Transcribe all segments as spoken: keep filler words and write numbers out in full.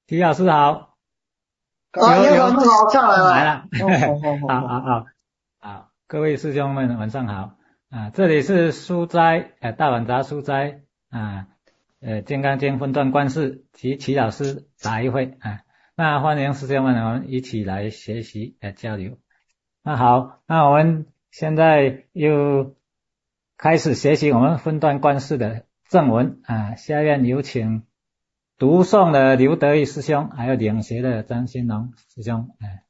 齐老师好。 啊， 有有你好，你好，上来了。 来了。 哦，好好好好好好好，各位师兄们晚上好啊！这里是书斋呃大碗杂书斋啊，呃金刚经分段观世及齐老师答疑会啊，那欢迎师兄们我们一起来学习呃交流。那好，那我们现在又开始学习我们分段观世的正文啊，下面有请读诵的刘德义师兄，还有领学的张新龙师兄。哎，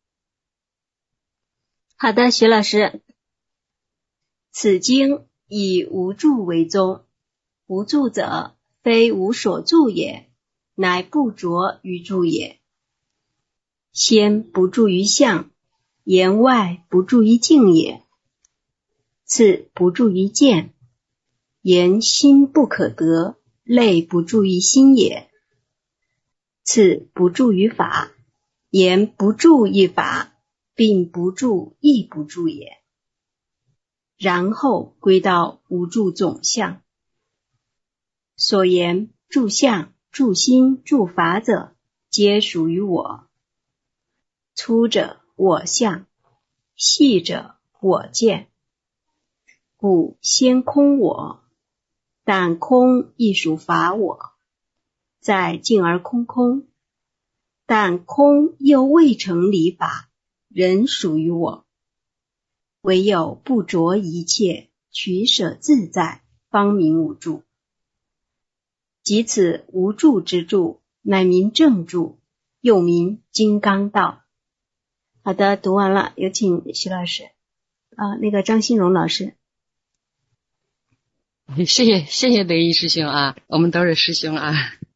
好的，徐老师。此经以无著为宗，无著者非无所著也，乃不着于著也。先不著于相，言外不著于境也。次不著于见，言心不可得，类不著于心也。次不著于法，言不著一法，并不著亦不著也。然后归到无著总相。所言著相、著心、著法者，皆属于我。粗者我相，细者我见。故先空我，但空亦属法我，在静而空空，但空又未成理法，仍属于我。唯有不着一切，取舍自在，方名无著。即此无著之著，乃名正著，又名金刚道。好的，读完了，有请徐老师。啊，那个张新荣老师。 谢谢谢谢德一师兄啊，我们都是师兄啊。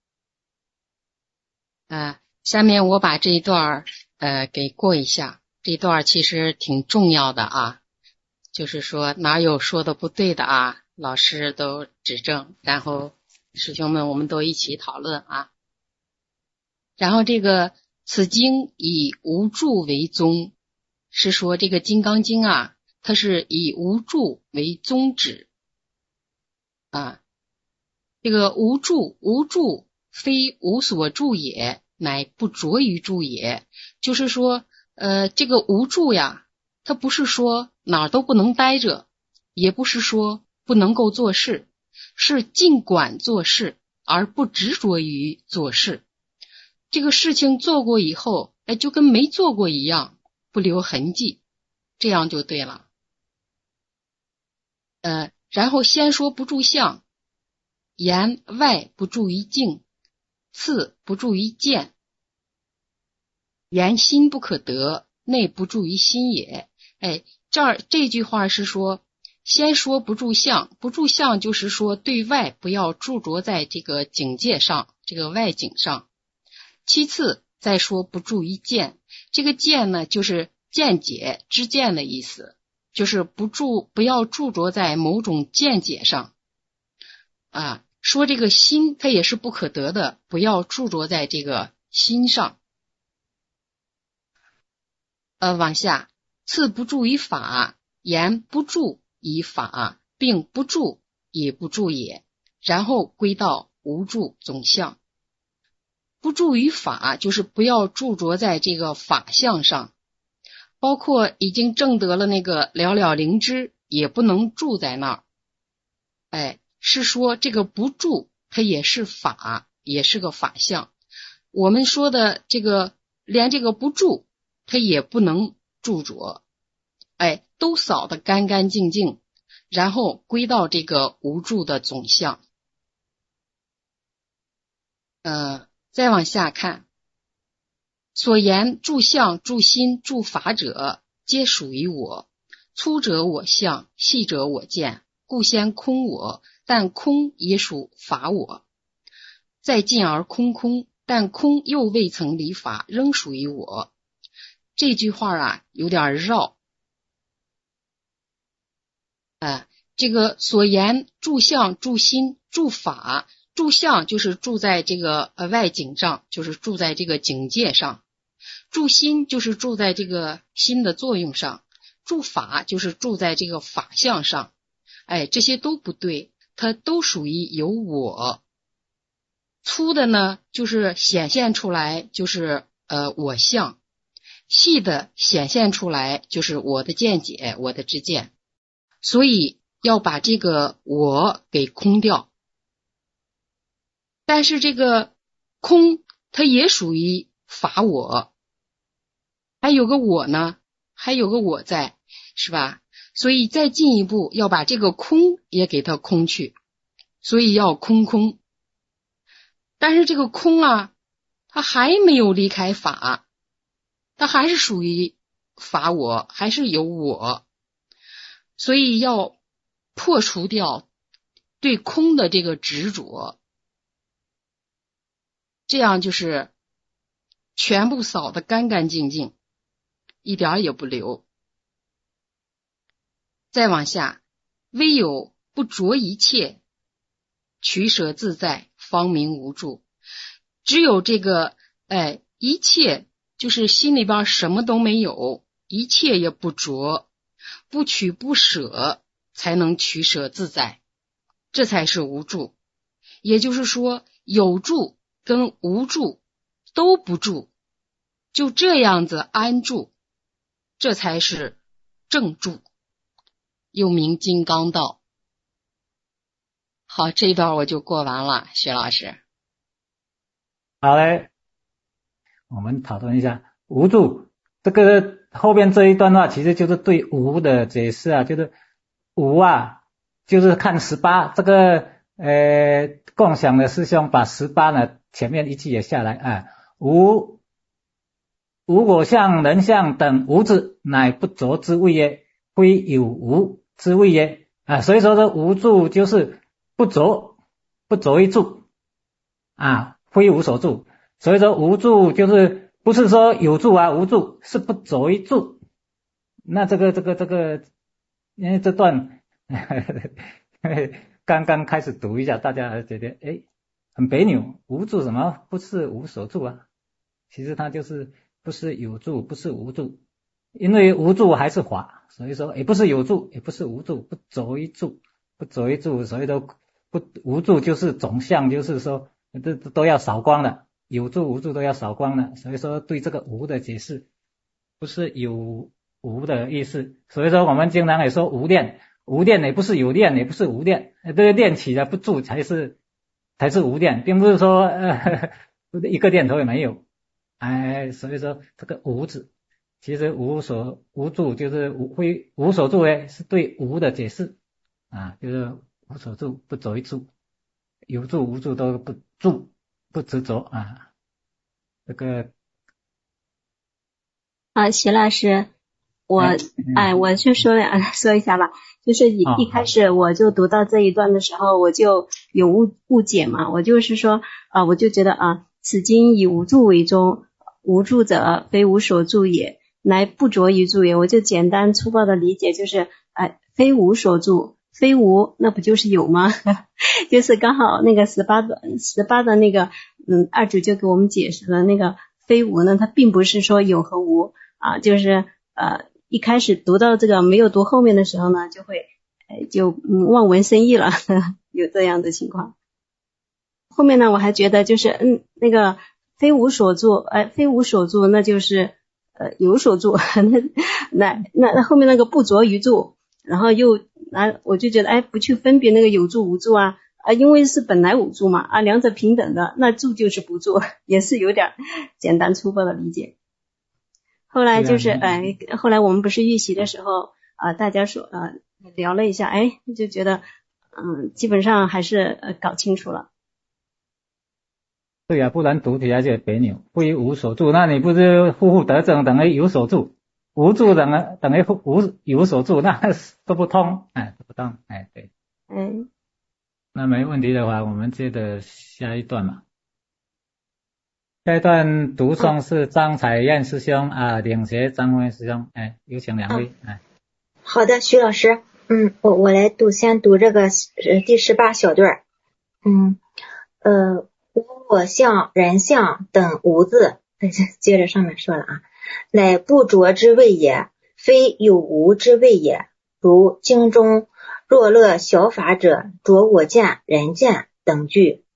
啊，下面我把这一段呃给过一下。这一段其实挺重要的啊，就是说哪有说的不对的啊，老师都指正，然后师兄们我们都一起讨论啊。然后这个此经以无著为宗，是说这个金刚经啊，它是以无著为宗旨啊。这个无著无著非无所著也，乃不着于著也，就是说呃，这个无著呀，它不是说哪儿都不能待着，也不是说不能够做事，是尽管做事而不执着于做事。这个事情做过以后，哎，就跟没做过一样，不留痕迹，这样就对了。呃，然后先说不著相，言外不著于境，次不著于见，言心不可得，内不著于心也。哎，这儿这句话是说，先说不著相，不著相就是说对外不要驻着在这个境界上，这个外境上。其次再说不著于见，这个见呢就是见解、知见的意思，就是不住不要驻着在某种见解上啊。说这个心它也是不可得的，不要驻着在这个心上。呃，往下，次不著于法，言不著以法，并不著也不著也。然后归到无著总相。不著于法，就是不要驻着在这个法相上，包括已经证得了那个了了灵知，也不能住在那儿。哎，是说这个不住，它也是法，也是个法相。我们说的这个，连这个不住，它也不能住着，哎，都扫得干干净净，然后归到这个无住的总相。呃，再往下看，所言住相、住心、住法者，皆属于我。粗者我相，细者我见，故先空我，但空也属法我。再进而空空，但空又未曾离法，仍属于我。这句话啊，有点绕。呃，这个所言住相、住心、住法，住相就是住在这个呃外境上，就是住在这个境界上；住心就是住在这个心的作用上；住法就是住在这个法相上。哎，这些都不对，它都属于有我。 粗的呢就是显现出来就是呃我相，细的显现出来就是我的见解，我的知见。所以要把这个我给空掉。但是这个空它也属于法我，还有个我呢，还有个我在，是吧？所以再进一步要把这个空也给它空去，所以要空空。但是这个空啊，它还没有离开法，它还是属于法我，还是有我，所以要破除掉对空的这个执着，这样就是全部扫得干干净净，一点也不留。再往下，唯有不着一切，取舍自在，方明无住。只有这个哎，一切就是心里边什么都没有，一切也不着，不取不舍，才能取舍自在，这才是无住。也就是说，有住跟无住都不住，就这样子安住，这才是正住，又名金刚道。好，这一段我就过完了，薛老师。 好嘞，我们讨论一下无住。这个后边这一段话其实就是对无的解释啊，就是无啊，就是看十八这个呃共享的师兄把十八呢前面一句也下来啊，无无我相人相等无字，乃不着之谓也，非有无之谓也啊。所以说这无住就是不着，不着一住啊，非无所住。所以说无住就是不是说有住啊，无住是不着一住。那这个这个这个，因为这段刚刚开始读一下，大家觉得哎很别扭，无住什么不是无所住啊？其实它就是不是有住，不是无住，因为无住还是法，所以说也不是有住，也不是无住，不着一住，不着一住，所以说不无住就是总相，就是说这都要扫光的，有住无住都要扫光的，所以说对这个无的解释不是有无的意思。所以说我们经常也说无念，无念也不是有念，也不是无念，这个念起来不住才是才是无念，并不是说呃一个念头也没有。哎，所以说这个无字，其实无所无住就是无非无所住诶，是对无的解释啊，就是无所住，不着一住，有住无住都不住，不执着啊。这个啊，徐老师，我哎哎，我就说说一下吧，就是一、 哦一开始我就读到这一段的时候，我就有误误解嘛，我就是说啊，我就觉得啊，此经以无住为宗，无住者非无所住也，乃不着于住也。我就简单粗暴的理解就是，哎，非无所住，非无那不就是有吗？就是刚好那个十八的十八的那个嗯二主就给我们解释了那个非无呢，它并不是说有和无啊，就是呃一开始读到这个没有读后面的时候呢，就会呃就嗯望文生义了，呵呵有这样的情况。后面呢我还觉得就是嗯那个非无所住，呃非无所住那就是呃有所住，那那那后面那个不着于住，然后又啊我就觉得哎不去分别那个有住无住啊啊因为是本来无住嘛啊两者平等的，那住就是不住，也是有点简单粗暴的理解。后来就是哎后来我们不是预习的时候啊、呃、大家说呃聊了一下，哎就觉得嗯基本上还是呃搞清楚了。 对啊，不然读起来就别扭。非无所住，那你不是负负得正等于有所住，无住等于等于无有所住，那都不通，哎，都不通，哎，对。 嗯， 那没问题的话，我们接着下一段嘛。下一段读诵是张彩燕师兄啊，领学张辉师兄，哎，有请两位，哎。 好的，徐老师，嗯，我我来读，先读这个呃第十八小段，嗯呃。无我相人相等无字，接着上面说了啊，乃不着之谓也，非有无之谓也。如经中若乐小法者着我见人见等句，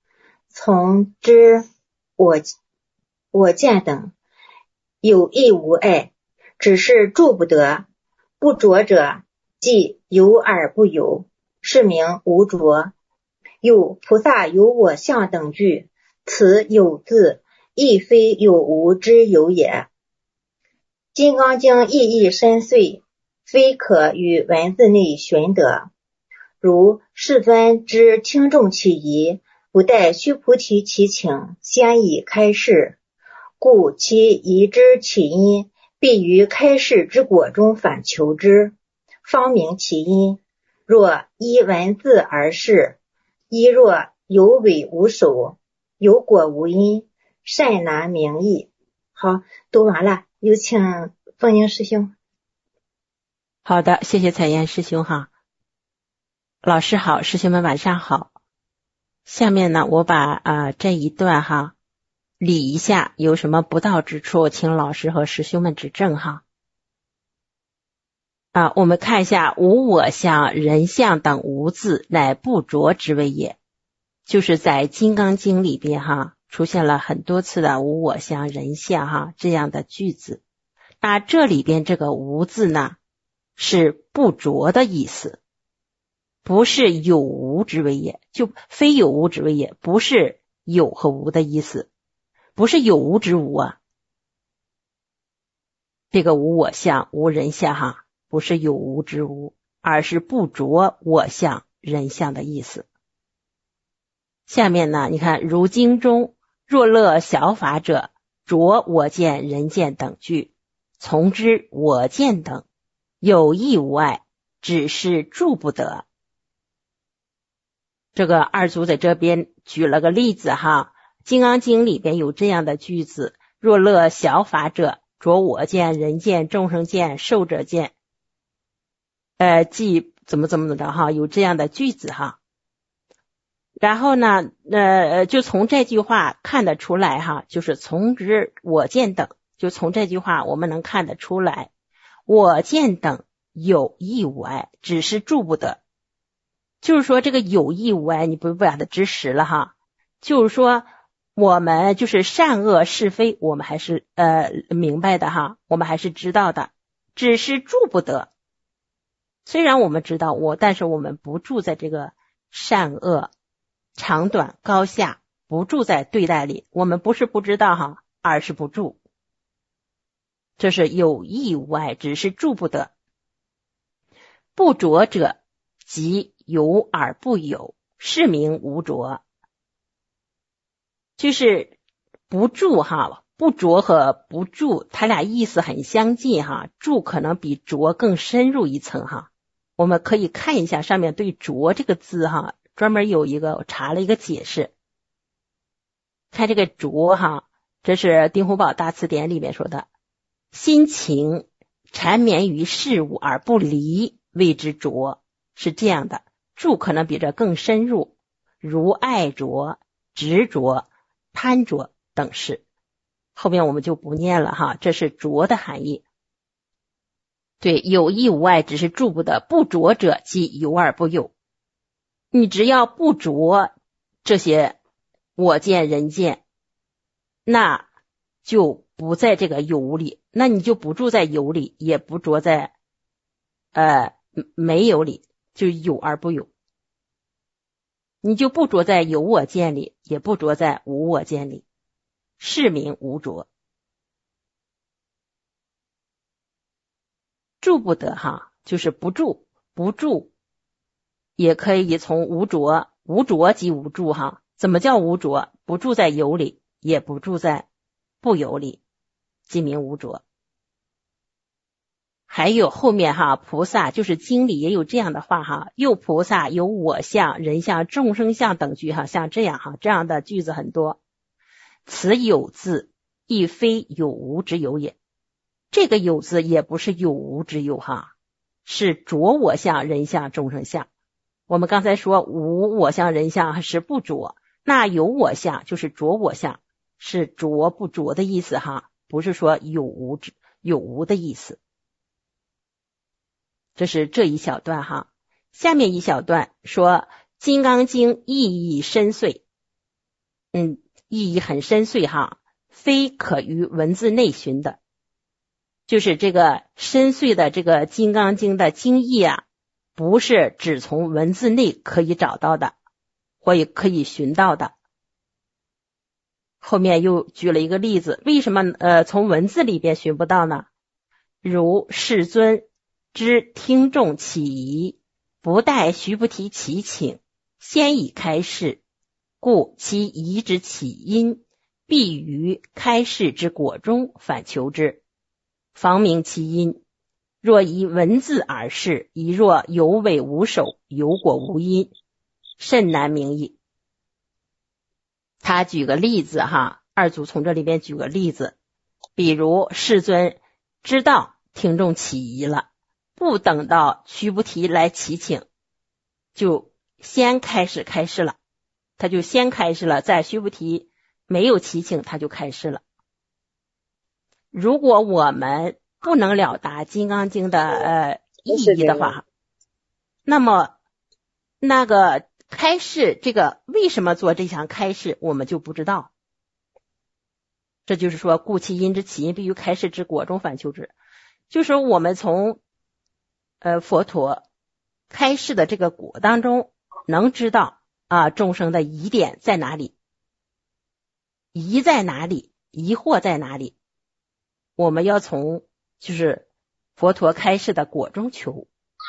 从之我我见等，有意无碍，只是住不得。不着者，即有而不有，是名无着。有菩萨有我相等句，此有字亦非有无之有也。金刚经意义深邃，非可于文字内寻得。如世尊知听众其疑，不待须菩提其请，先以开示，故其疑之起因，必于开示之果中反求之，方明其因。若依文字而示，亦若有为无守，有果无因，甚难明义。好，读完了，有请凤英师兄。 好的，谢谢彩燕师兄哈。老师好，师兄们晚上好。下面呢，我把呃这一段哈理一下，有什么不到之处，请老师和师兄们指正哈。啊，我们看一下无我相、人相等无字，乃不着之谓也。就是在《金刚经》里边哈出现了很多次的无我相、人相哈这样的句子。那这里边这个无字呢，是不着的意思，不是有无之谓也，就非有无之谓也，不是有和无的意思，不是有无之无啊。这个无我相、无人相哈，不是有无之无，而是不着我相、人相的意思。下面呢，你看如经中若乐小法者，着我见、人见等句，从之我见等，有意无碍，只是住不得。这个二祖在这边举了个例子哈，金刚经里边有这样的句子，若乐小法者，着我见、人见、众生见、寿者见，呃，即怎么怎么的哈，有这样的句子哈。然后呢，呃，就从这句话看得出来哈，就是从之我见等，就从这句话我们能看得出来，我见等有意无碍，只是住不得。就是说这个有意无碍，你不把它知实了哈。就是说我们就是善恶是非，我们还是呃明白的哈，我们还是知道的，只是住不得。虽然我们知道我，但是我们不住在这个善恶长短高下，不住在对待里，我们不是不知道哈，而是不住。这是有意无碍，只是住不得。不着者，即有而不有，是名无着。就是不住哈，不着和不住，它俩意思很相近哈，住可能比着更深入一层哈。我们可以看一下上面对着这个字哈，专门有一个我查了一个解释。看这个着哈，这是丁湖宝大词典里面说的，心情缠绵于事物而不离，谓之着，是这样的。住可能比这更深入，如爱着、执着、贪着等事，后面我们就不念了哈，这是着的含义。对，有意无碍，只是住不得。不着者，即有而不有。你只要不着这些我见、人见，那就不在这个有里，那你就不住在有里，也不着在呃没有里，就有而不有。你就不着在有我见里，也不着在无我见里，是名无着。住不得哈，就是不住，不住也可以从无着，无着即无住哈。怎么叫无着？不住在有里，也不住在不有里，即名无着。还有后面哈，菩萨就是经里也有这样的话哈，又菩萨有我相、人相、众生相等句哈，像这样哈，这样的句子很多。此有字亦非有无之有也，这个有字也不是有无之有哈，是着我相、人相、众生相。我们刚才说无我相、人相是不着，那有我相就是着我相，是着不着的意思哈，不是说有无之有无的意思。这是这一小段哈，下面一小段说《金刚经》意义深邃， 嗯，意义很深邃哈，非可于文字内寻的。就是这个深邃的这个《金刚经》的经义啊，不是只从文字内可以找到的，或也可以寻到的。后面又举了一个例子，为什么呃从文字里边寻不到呢？如世尊知听众起疑，不待须菩提祈请，先已开示，故其疑之起因，必于开示之果中反求之，方明其因。若以文字而示，宜若有尾无首，有果无因，甚难明矣。他举个例子哈，二祖从这里边举个例子，比如世尊知道听众起疑了，不等到须菩提来祈请，就先开始开示了，他就先开示了，在须菩提没有祈请他就开示了。如果我们不能了达《金刚经》的呃意义的话，那么那个开示这个为什么做这项开示我们就不知道。这就是说故其因之起因，必于开示之果中反求之，就是我们从呃佛陀开示的这个果当中能知道啊众生的疑点在哪里，疑在哪里，疑惑在哪里，我们要从就是佛陀开示的果中求，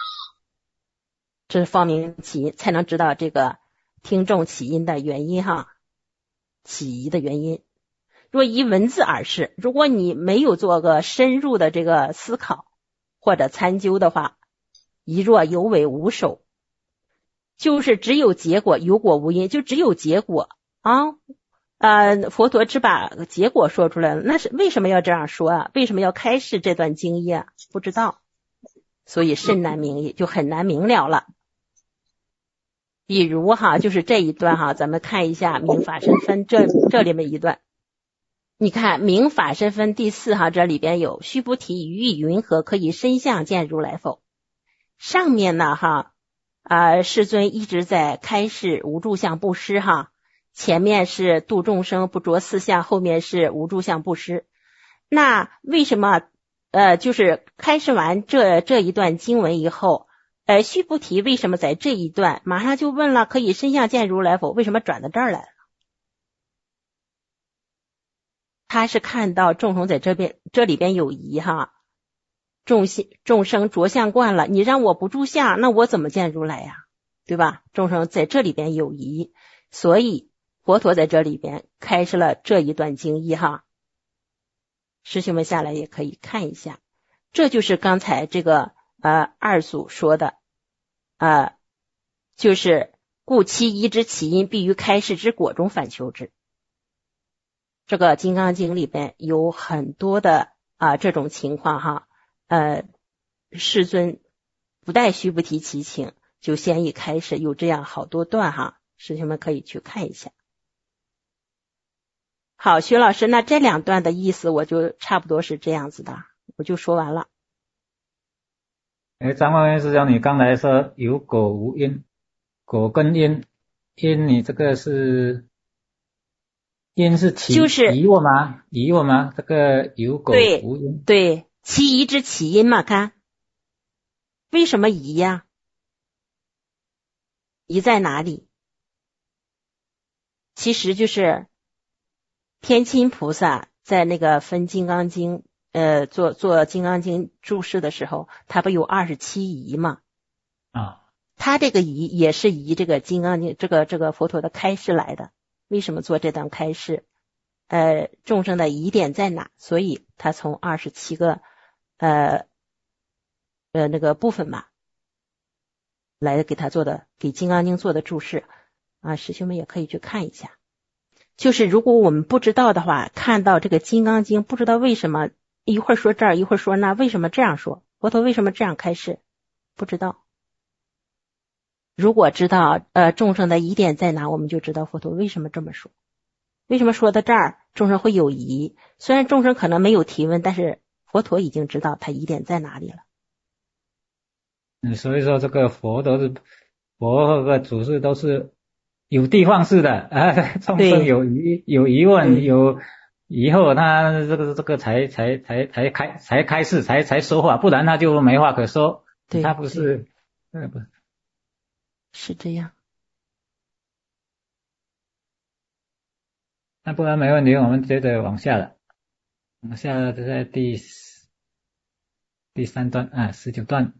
这是方明起因，才能知道这个听众起因的原因哈，起疑的原因。若依文字而示，如果你没有做个深入的这个思考或者参究的话，宜若有尾无首，就是只有结果，有果无因，就只有结果啊。呃，佛陀只把结果说出来了，那是为什么要这样说啊？为什么要开示这段经义啊？不知道，所以甚难明义，就很难明了了。比如哈，就是这一段哈，咱们看一下明法身分这这里面一段，你看明法身分第四哈，这里边有须菩提于意云何，可以身相见如来否？上面呢哈啊、呃，世尊一直在开示无住相布施哈。前面是度众生不着四相，后面是无住相布施。那为什么呃就是开示完这这一段经文以后，呃须菩提为什么在这一段马上就问了可以身相见如来否？为什么转到这儿来了？他是看到众生在这边这里边有疑哈，众众生着相惯了，你让我不住相，那我怎么见如来呀？对吧？众生在这里边有疑，所以佛陀在这里边开示了这一段经义哈，师兄们下来也可以看一下，这就是刚才这个呃二祖说的呃就是故其疑之起因，必于开示之果中反求之。这个金刚经里边有很多的啊、呃、这种情况哈，呃世尊不待须菩提祈请就先已开示，有这样好多段哈，师兄们可以去看一下。好，徐老师，那这两段的意思我就差不多是这样子的，我就说完了。 哎，张万元师兄，你刚才说有果无因，果跟因，因你这个是因是起就是疑惑吗？疑惑吗？这个有果无因， 对，对，其疑之起因嘛，看为什么疑呀？疑在哪里？其实就是天亲菩萨在那个分金刚经呃做做金刚经注释的时候，他不有二十七疑吗？ 啊， 他这个疑也是疑这个金刚经这个这个佛陀的开示来的。为什么做这段开示？呃众生的疑点在哪？所以他从二十七个呃呃那个部分嘛来给他做的，给金刚经做的注释啊，师兄们也可以去看一下。就是如果我们不知道的话，看到这个金刚经不知道为什么一会儿说这儿一会儿说那，为什么这样说？佛陀为什么这样开示？不知道。如果知道呃众生的疑点在哪，我们就知道佛陀为什么这么说。为什么说到这儿众生会有疑？虽然众生可能没有提问，但是佛陀已经知道他疑点在哪里了。 嗯，所以说这个佛都是佛和个祖师都是有地方式的啊，众生有疑有疑问有以后他这个这个才才才才开才开示才才说话，不然他就没话可说。 对， 他不是，呃不是这样。 那不然没问题，我们接着往下了，往下就在第第三段啊，十九段，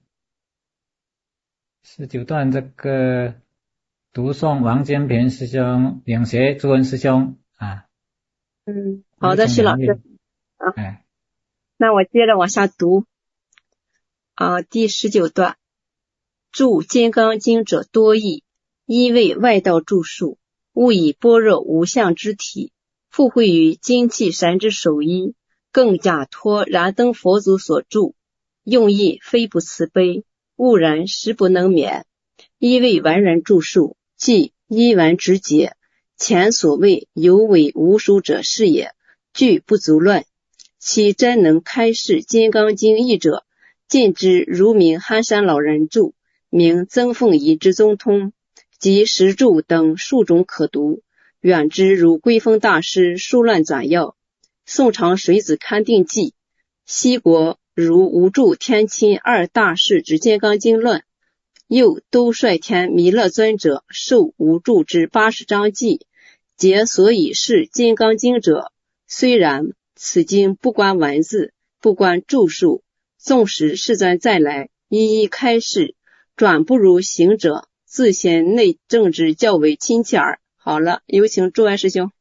十九段这个读诵王坚平师兄领学朱文师兄啊。 嗯，好的，徐老师。啊， 哎， 那我接着往下读啊，第十九段，注《金刚经》者多义，一为外道著述，勿以般若无相之体附会于精气神之手依，更假托燃灯佛祖所著，用意非不慈悲，悟然实不能免。一为完人著述，即一文直解，前所谓有为无属者是也，据不足论。其真能开示金刚经义者，尽之如名憨山老人著，名曾凤仪之宗通，及石著等数种可读，远之如归峰大师疏乱纂要，宋朝水子勘定记，西国如无著天亲二大士之金刚经论，又兜率天弥勒尊者受无著之八十章记，皆所以是金刚经者。虽然此经不关文字，不关著述，纵使世尊再来一一开示，转不如行者自显内证之较为亲切耳。好了，有请诸位师兄。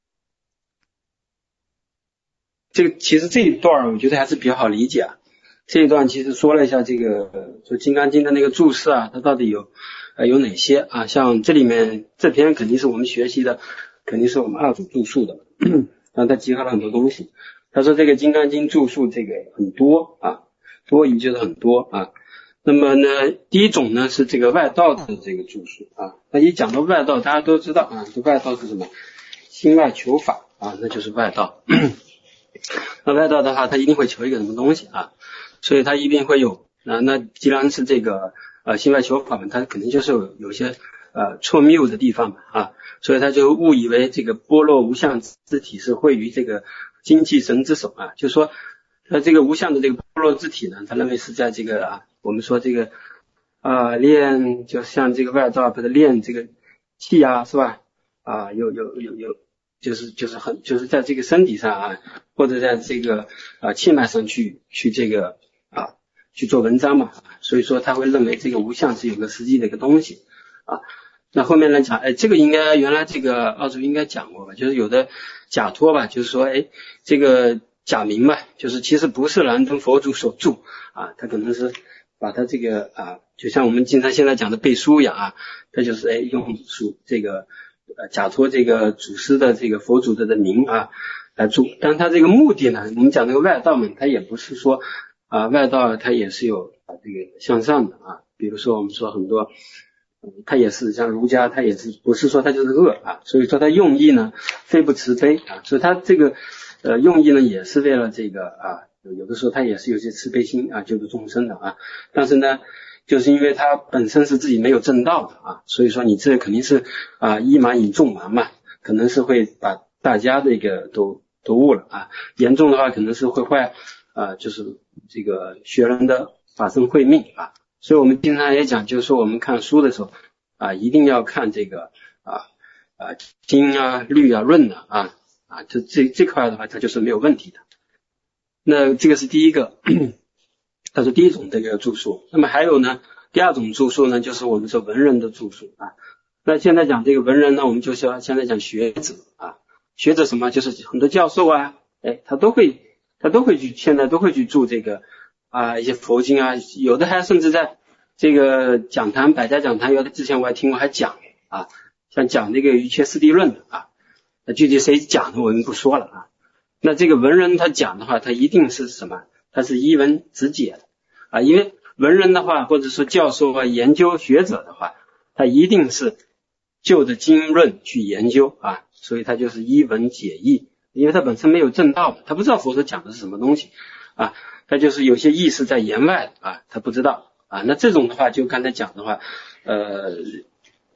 这个其实这一段我觉得还是比较好理解啊。这一段其实说了一下这个说《金刚经》的那个注释啊，它到底有呃有哪些啊？像这里面这篇肯定是我们学习的，肯定是我们二祖注述的，然后它集合了很多东西。他说这个《金刚经》注述这个很多啊，多义就是很多啊。那么呢，第一种呢是这个外道的这个注述啊。那一讲到外道，大家都知道啊，这外道是什么？心外求法啊，那就是外道。那外道的话，他一定会求一个什么东西啊，所以他一定会有啊。那既然是这个呃心外求法嘛，他肯定就是有有些呃错谬的地方嘛啊，所以他就误以为这个般若无相之体是会于这个精气神之手啊，就是说他这个无相的这个般若之体呢，他认为是在这个啊，我们说这个啊练，就像这个外道不是练这个气啊，是吧？啊，有有有有，就是就是很就是在这个身体上啊，或者在这个啊气脉上去去这个啊去做文章嘛，所以说他会认为这个无相是有个实际的一个东西啊。那后面来讲，哎，这个应该原来这个二祖应该讲过吧，就是有的假托吧，就是说，哎，这个假名吧，就是其实不是燃灯佛祖所著啊，他可能是把他这个啊，就像我们经常现在讲的背书一样啊，他就是哎用属这个呃假托这个祖师的这个佛祖的的名啊来著，但他这个目的呢，我们讲这个外道嘛，他也不是说啊外道他也是有啊这个向上的啊，比如说我们说很多。他也是像儒家，他也是不是说他就是恶啊，所以说他用意呢非不慈悲啊，所以他这个呃用意呢也是为了这个啊，有的时候他也是有些慈悲心啊，救度众生的啊，但是呢就是因为他本身是自己没有正道的啊，所以说你这肯定是啊一蛮以众蛮嘛，可能是会把大家的一个都都误了啊，严重的话可能是会坏啊，就是这个学人的法身慧命啊。所以我们经常也讲，就是说我们看书的时候啊，一定要看这个啊啊经啊律啊论啊啊啊，这这这块的话，它就是没有问题的。那这个是第一个，它是第一种这个著述。那么还有呢，第二种著述呢，就是我们说文人的著述啊。那现在讲这个文人呢，我们就是要现在讲学者啊，学者什么，就是很多教授啊，哎，他都会他都会去，现在都会去著这个。啊，一些佛经啊，有的还甚至在这个讲坛、百家讲坛，有的之前我还听过还讲啊，像讲这个瑜伽四谛论的啊，那具体谁讲的我们不说了啊。那这个文人他讲的话，他一定是什么？他是一文直解的啊，因为文人的话，或者说教授啊、研究学者的话，他一定是就着经论去研究啊，所以他就是一文解义，因为他本身没有正道，他不知道佛所讲的是什么东西啊。他就是有些意思在言外啊，他不知道啊。那这种的话，就刚才讲的话，呃，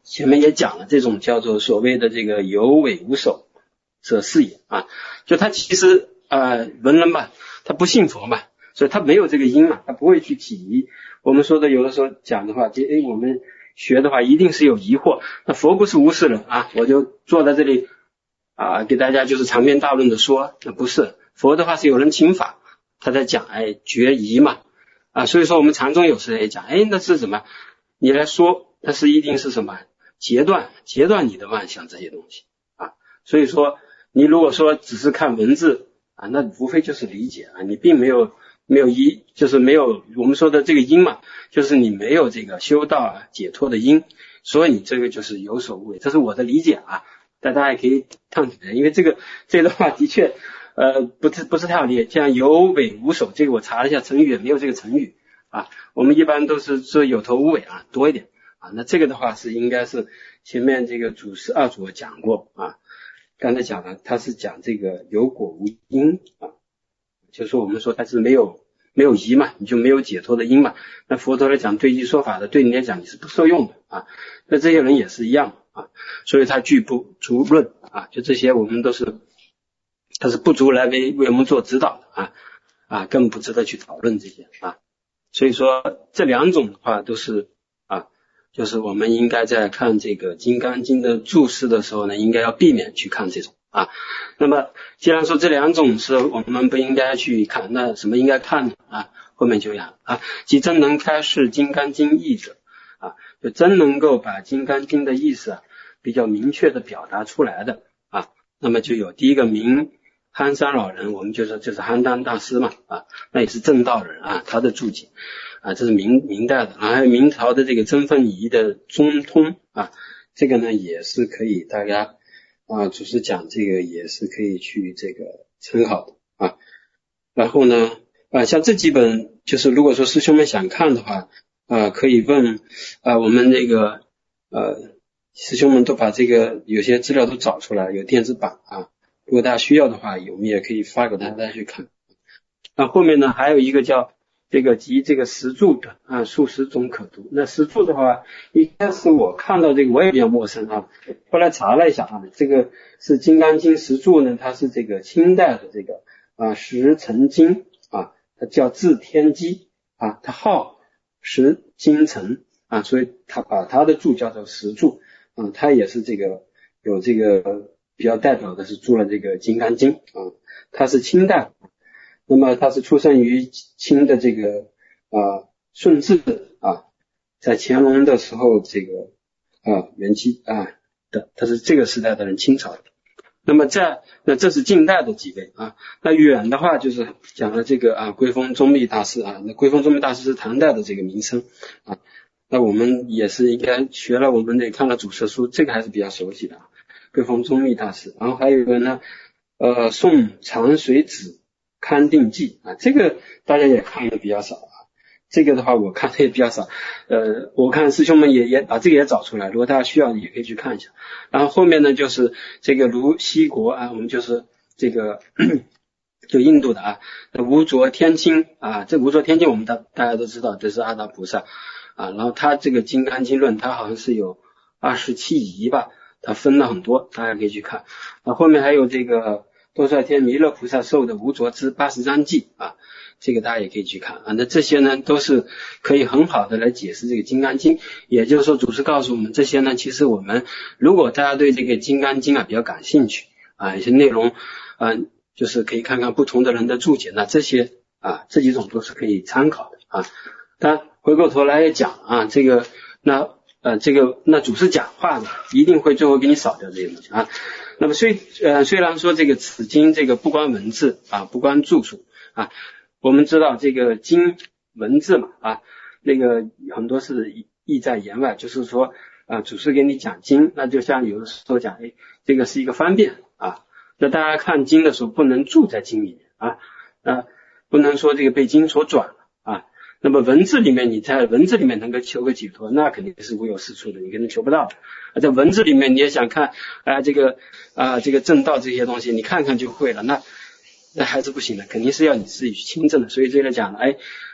前面也讲了，这种叫做所谓的这个有为无守者是也啊，就他其实呃文人吧，他不信佛嘛，所以他没有这个因嘛，他不会去起疑。我们说的有的时候讲的话，就诶我们学的话一定是有疑惑，那佛不是无事人啊，我就坐在这里啊给大家就是长篇大论的说，那不是，佛的话是有人请法，他在讲哎决疑嘛啊，所以说我们禅宗有时也讲，哎那是什么？你来说，那是一定是什么？截断截断你的妄想这些东西啊，所以说你如果说只是看文字啊，那无非就是理解啊，你并没有没有因，就是没有我们说的这个因嘛，就是你没有这个修道啊解脱的因，所以你这个就是有所无为，这是我的理解啊，大家也可以探讨，因为这个这段话的确呃不是不是太好理解，像有为无守，这个我查了一下成语也没有这个成语啊，我们一般都是说有头无尾啊多一点啊，那这个的话是应该是前面这个祖师二祖讲过啊，刚才讲了他是讲这个有果无因啊，就是说我们说他是没有没有疑嘛，你就没有解脱的因嘛，那佛陀来讲对机说法的，对你来讲你是不受用的啊，那这些人也是一样啊，所以他拒不足论啊，就这些我们都是他是不足来为为我们做指导的啊啊，更不值得去讨论这些啊，所以说这两种的话都是啊，就是我们应该在看这个《金刚经》的注释的时候呢，应该要避免去看这种啊。那么既然说这两种是我们不应该去看，那什么应该看呢？啊，后面就讲啊，即真能开示《金刚经》义者啊，就真能够把《金刚经》的意思啊比较明确的表达出来的啊，那么就有第一个名憨山老人，我们就说就是憨丹大师嘛啊，那也是正道人啊，他的注解啊，这是明明代的，然后还有明朝的这个曾凤仪的中通啊，这个呢也是可以大家啊，祖师讲这个也是可以去这个参考的啊。然后呢啊，像这几本就是如果说师兄们想看的话啊，可以问啊我们这个呃师兄们都把这个有些资料都找出来，有电子版啊。如果大家需要的话，我们也可以发给大家大家去看。那后面呢还有一个叫这个集这个十注的啊，数十种可读。那十注的话，一开始我看到这个我也比较陌生啊，后来查了一下啊，这个是《金刚经》十注呢，它是这个清代的这个啊石成经啊，它叫字天机啊，它号石金城啊，所以它把它的注叫做十注啊，它也是这个有这个比较代表的是注了这个《金刚经》啊，它是清代。那么他是出生于清的这个啊顺治啊，在乾隆的时候这个啊元期啊的，他是这个时代的人，清朝的。那么在那这是近代的几位啊，那远的话就是讲了这个啊圭峰宗密大师啊，那圭峰宗密大师是唐代的这个名称啊，那我们也是应该学了，我们得看了祖师书，这个还是比较熟悉的啊，圭峰宗密大师。然后还有一个呢呃宋长水子勘定记啊，这个大家也看的比较少啊，这个的话我看的也比较少，呃，我看师兄们也也把这个也找出来，如果大家需要也可以去看一下。然后后面呢就是这个如西国啊，我们就是这个就印度的啊，无着天亲啊，这无着天亲我们大大家都知道，这是阿达菩萨啊，然后他这个金刚经论，他好像是有二十七仪吧，他分了很多，大家可以去看。啊，后面还有这个多帅天弥勒菩萨受的无着之八十章记啊，这个大家也可以去看啊。那这些呢都是可以很好的来解释这个金刚经，也就是说祖师告诉我们这些呢，其实我们如果大家对这个金刚经啊比较感兴趣啊，一些内容啊，就是可以看看不同的人的注解，那这些啊这几种都是可以参考的啊。当然回过头来也讲啊，这个那呃这个那祖师讲话呢一定会最后给你扫掉这些东西啊。那么虽呃虽然说这个此经这个不关文字啊，不关注述啊，我们知道这个经文字嘛啊，那个很多是意在言外，就是说啊祖师给你讲经，那就像有的时候讲，哎，这个是一个方便啊，那大家看经的时候不能住在经里面啊，啊不能说这个被经所转了啊。那么文字里面你在文字里面能够求个解脱，那肯定是无有是处的，你肯定求不到的。在文字里面你也想看啊、呃、这个啊、呃、这个正道这些东西，你看看就会了，那那还是不行的，肯定是要你自己去亲证的。所以这里讲了，哎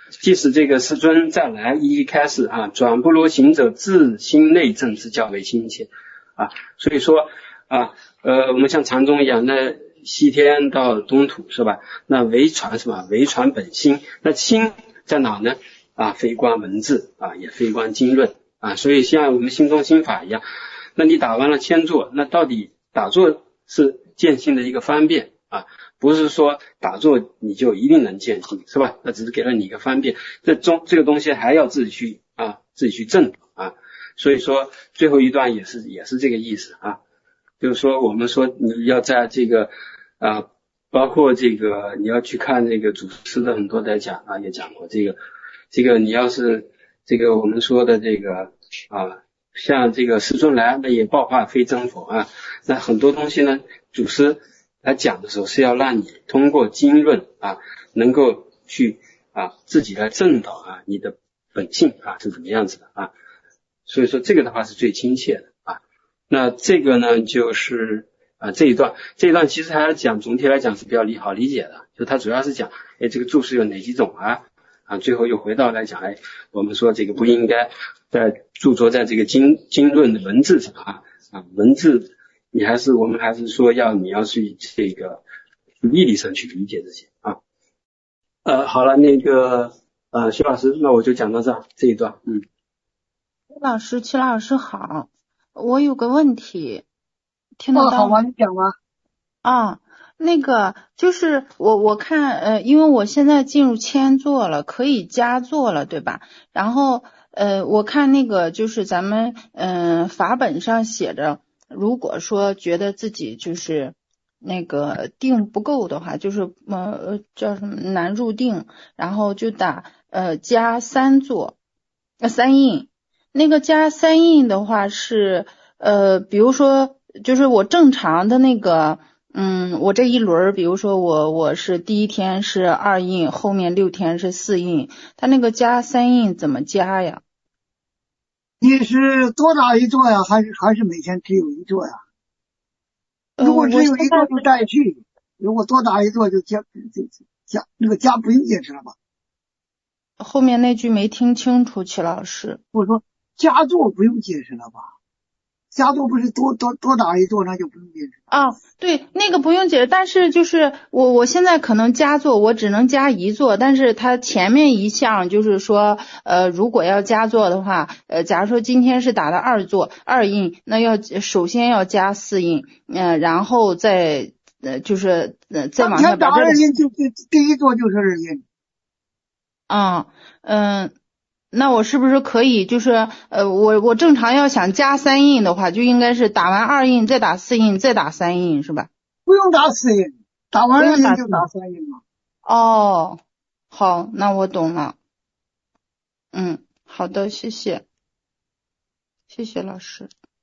即使这个世尊再来一一开示啊，转不如行者自心内证之较为亲切啊。所以说啊，呃，我们像禅宗一样，那西天到东土是吧？那唯传什么？唯传本心。那心在哪呢？啊，非观文字啊，也非观经论啊。所以像我们心中心法一样，那你打完了千坐，那到底打坐是见性的一个方便啊，不是说打坐你就一定能见性，是吧？那只是给了你一个方便，这中这个东西还要自己去啊，自己去证啊。所以说最后一段也是也是这个意思啊，就是说我们说你要在这个啊，包括这个你要去看那个祖师的很多在讲啊，也讲过这个这个你要是这个我们说的这个啊。像这个世尊来，那也报化非真佛啊。那很多东西呢，祖师来讲的时候是要让你通过经论啊，能够去啊自己来证到啊你的本性啊是怎么样子的啊。所以说这个的话是最亲切的啊。那这个呢就是啊这一段，这一段其实还是讲总体来讲是比较理好理解的，就它主要是讲哎这个注释有哪几种啊啊，最后又回到来讲哎我们说这个不应该在著作在这个经经论的文字上啊啊文字你还是我们还是说要你要去这个义理上去理解这些啊。呃好了，那个呃徐老师，那我就讲到这这一段。嗯， 徐老师，齐老师好，我有个问题，听得到吗？ 哦，好吧，你讲吧。 啊，那个就是我我看呃，因为我现在进入千坐了，可以加坐了，对吧？然后呃，我看那个就是咱们嗯、呃、法本上写着，如果说觉得自己就是那个定不够的话，就是呃叫什么难入定，然后就打呃加三坐呃三印。那个加三印的话是呃，比如说就是我正常的那个。嗯，我这一轮，比如说我我是第一天是二印，后面六天是四印，他那个加三印怎么加呀？ 你是多打一座呀，还是还是每天只有一座呀？如果只有一座就带去，如果多打一座就加就加那个加不用解释了吧？ 后面那句没听清楚，齐老师。 我说加座不用解释了吧？加座不是多多多打一座，那就不用解释。 啊，对，那个不用解释，但是就是我我现在可能加座，我只能加一座，但是它前面一项就是说，呃，如果要加座的话，呃，假如说今天是打的二座二印，那要首先要加四印，嗯、呃，然后再呃就是呃再往下把这个。 打二印就就第一座就是二印。 啊，嗯。那我是不是可以就是呃我我正常要想加三印的话，就应该是打完二印再打四印再打三印是吧？ 不用打四印，打完二印就打三印嘛。 哦，好，那我懂了。嗯，好的，谢谢，谢谢老师。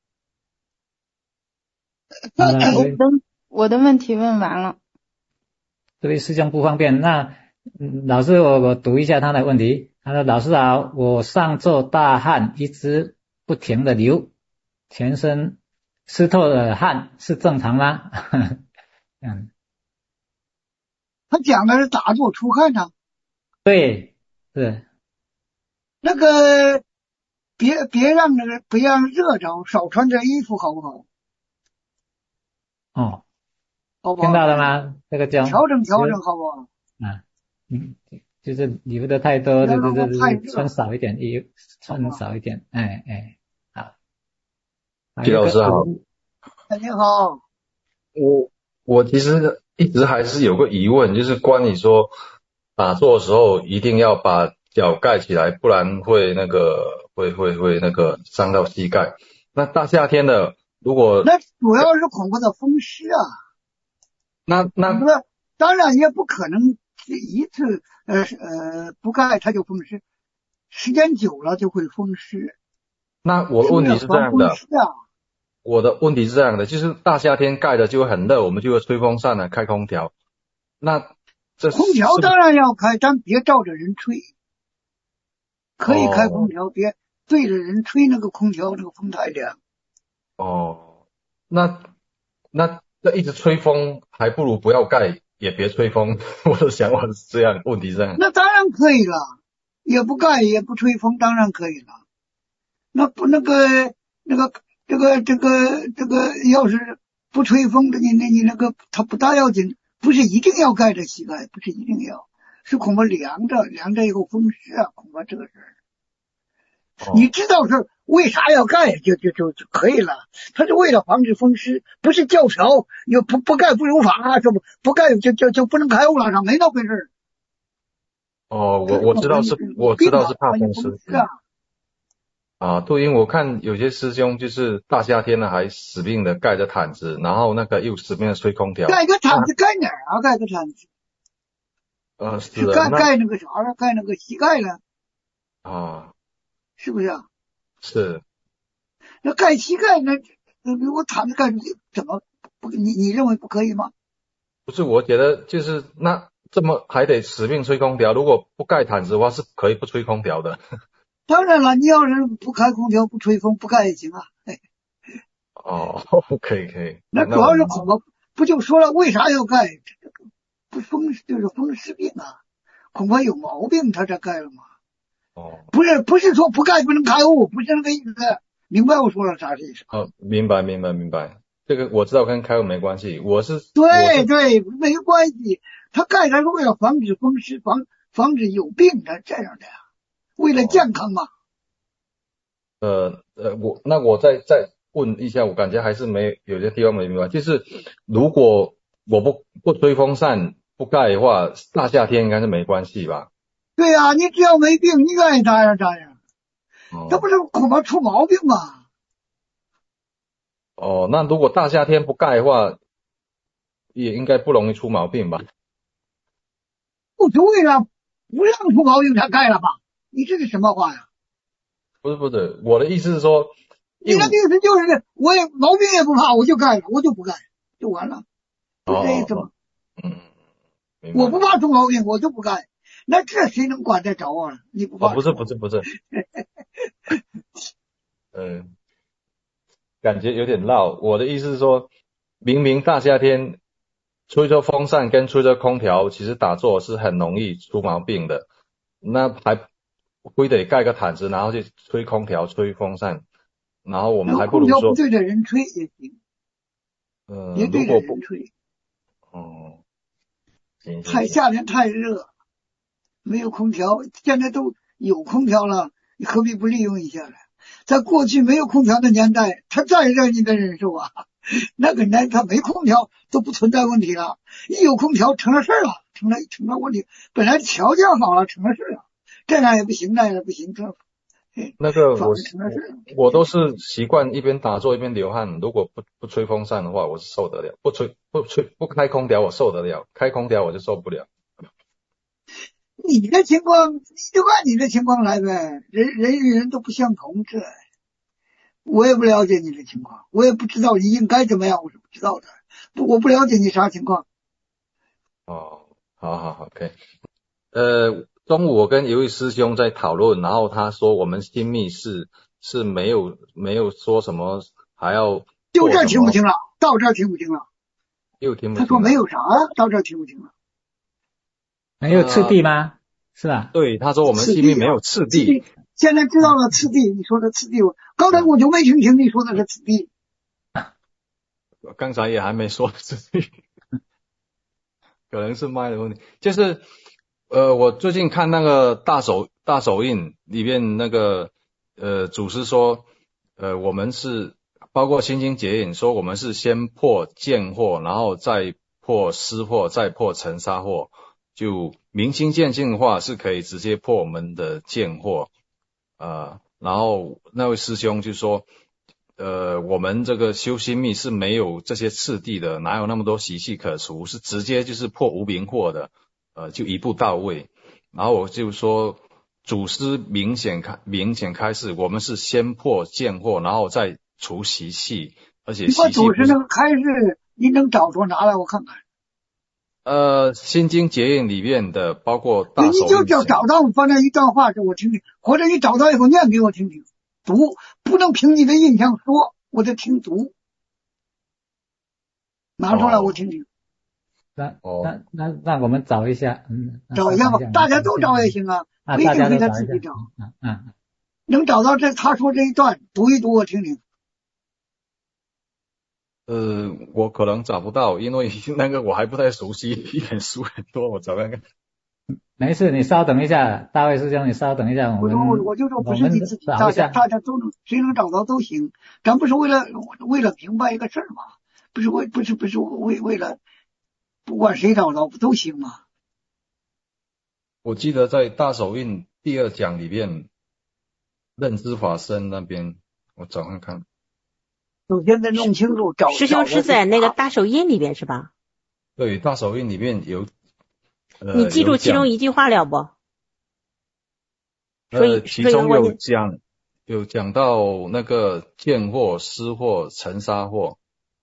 好的， 我的我的问题问完了。 这位师兄不方便，那嗯老师我我读一下他的问题。他说：“老师好，我上座大汗一直不停的流，全身湿透的汗是正常吗？”嗯， 他讲的是打坐出汗呢。 对，是那个别别让那个别让热着，少穿点衣服好不好？ 哦， 好不好？ 听到了吗？这个叫调整调整好不好？ 啊，嗯。就是流的太多，就就是穿少一点衣，穿少一点，哎哎，好。 徐老师好。 哎，你好。 我我其实一直还是有个疑问，就是关于说打坐的时候一定要把脚盖起来，不然会那个会会会那个伤到膝盖。那大夏天的，如果那主要是恐怖的风湿啊。 那那当然也不可能一次。呃呃，不盖它就风湿，时间久了就会风湿。 那我的问题是这样的， 啊、 我的问题是这样的，就是大夏天盖的就会很热，我们就会吹风扇啊，开空调。那这空调当然要开，但别照着人吹。可以开空调，哦、别对着人吹那个空调，那个风太凉。 哦，那那那一直吹风，还不如不要盖。也别吹风，我的想法是这样，问题是这样。 那当然可以了， 也不盖也不吹风，当然可以了。那不那个那个这个这个这个要是不吹风的，你那你那个它不大要紧，不是一定要盖着膝盖，不是一定要，是恐怕凉着凉着以后风湿啊，恐怕这个事儿。 哦、 你知道是为啥要盖就就就就可以了，它是为了防止风湿，不是教条，有不不盖不如法，这不不盖就就就不能开悟了，上没那回事。 哦，我我知道是我知道是怕风湿啊。 啊，对，因为我看有些师兄就是大夏天的还死命的盖着毯子，然后那个又死命的吹空调。 盖个毯子盖哪儿啊？盖个毯子。 呃，是的。 盖盖那个啥了？盖那个膝盖了。 啊。 是不是啊？ 是。 那盖膝盖那那我毯子盖怎么不？你你认为不可以吗？ 不是，我觉得就是那这么还得死命吹空调，如果不盖毯子的话是可以不吹空调的。 当然了，你要是不开空调不吹风不盖也行啊。哎、 哦，可以可以。 那主要是恐怕不就说了为啥要盖？不风就是风湿病啊，恐怕有毛病他才盖了嘛。 哦， 不是不是说不盖不能开悟，不是那个意思。明白我说了啥意思？ 哦，明白明白明白。这个我知道跟开悟没关系，我是对对没关系。他盖它是为了防止风湿，防防止有病的这样的呀。为了健康嘛。 呃呃，我那我再再问一下，我感觉还是没有些地方没明白，就是如果我不不吹风扇不盖的话，大夏天应该是没关系吧？ 对呀、啊，你只要没病，你愿意咋样咋样。 哦、 这不是恐怕出毛病吗？ 哦，那如果大夏天不盖的话，也应该不容易出毛病吧？ 不对了，不让出毛病才盖了吧？你这是什么话呀？ 不是不是，我的意思是说， 你的意思就是我也毛病也不怕，我就盖了，我就不盖，就完了，就这意思吗？ 嗯， 我不怕出毛病，我就不盖，那这谁能管得着啊？你不怕、 哦？不是不是不是，嗯、呃，感觉有点绕。我的意思是说，明明大夏天吹着风扇跟吹着空调，其实打坐是很容易出毛病的，那还非得盖个毯子，然后去吹空调、吹风扇，然后我们还不如说， 空调不对着人吹也行， 呃， 别对着人吹。 哦，行行太夏天太热，没有空调，现在都有空调了，你何必不利用一下呢？在过去没有空调的年代，它再热你得忍受啊。那个年它没空调都不存在问题了，一有空调成了事儿了，成了成了问题。本来条件好了，成了事儿了。这样也不行，那样也不行，这那个我我都是习惯一边打坐一边流汗。如果不不吹风扇的话，我是受得了；不吹不吹不开空调，我受得了；开空调我就受不了。 你的情况，你就按你的情况来呗。人人与人都不相同，这我也不了解你的情况，我也不知道你应该怎么样，我是不知道的。不，我不了解你啥情况。 哦，好好好 ，OK。呃。中午我跟一位师兄在讨论，然后他说我们心密是是没有没有说什么还要就这听不清了，到这听不清了， 又听不清了。 他说没有啥，到这听不清了。 没有次第吗？呃、是吧？ 对，他说我们心密没有次第。 次第现在知道了次第，你说的次第，刚才我就没听清你说的是次第。 刚才也还没说次第，可能是麦的问题，就是。呃，我最近看那个大手大手印里面那个呃祖师说，呃我们是包括心经解印说我们是先破见惑，然后再破思惑，再破尘沙惑。就明心见性的话是可以直接破我们的见惑，呃，然后那位师兄就说，呃我们这个修心密是没有这些次第的，哪有那么多习气可除，是直接就是破无明惑的。呃，就一步到位，然后我就说，祖师明显开明显开示，我们是先破见惑，然后再除习气，而且习气不是。 祖师那个开示，你能找出拿来我看看？ 呃，心经解印里面的，包括大手印。 你就找找到放在一段话给我听听，或者你找到以后念给我听听，读不能凭你的印象说，我得听读，拿出来我听听。 那哦那那那我们找一下，嗯， 找一下吧，大家都找也行啊， 啊， 不一大家定非他都找一下， 自己找。 嗯嗯。 能找到这他说这一段，读一读我听听。 呃，我可能找不到，因为那个我还不太熟悉，一本书很多，我找看看。 没事，你稍等一下，大卫师兄，你稍等一下，我我们说我我就说不是你自己，大找一下， 家大家都能谁能找到都行，咱不是为了为了明白一个事儿嘛，不是为不是不是为为了不管谁找到都行嘛。 我记得在大手印第二讲里面，认知法身那边，我找看看。 首先得弄清楚找。 师兄是在那个大手印里边是吧？ 对，大手印里面有。呃、 你记住其中一句话了不？所以呃，其中有讲有讲到那个见货、失货、尘沙货。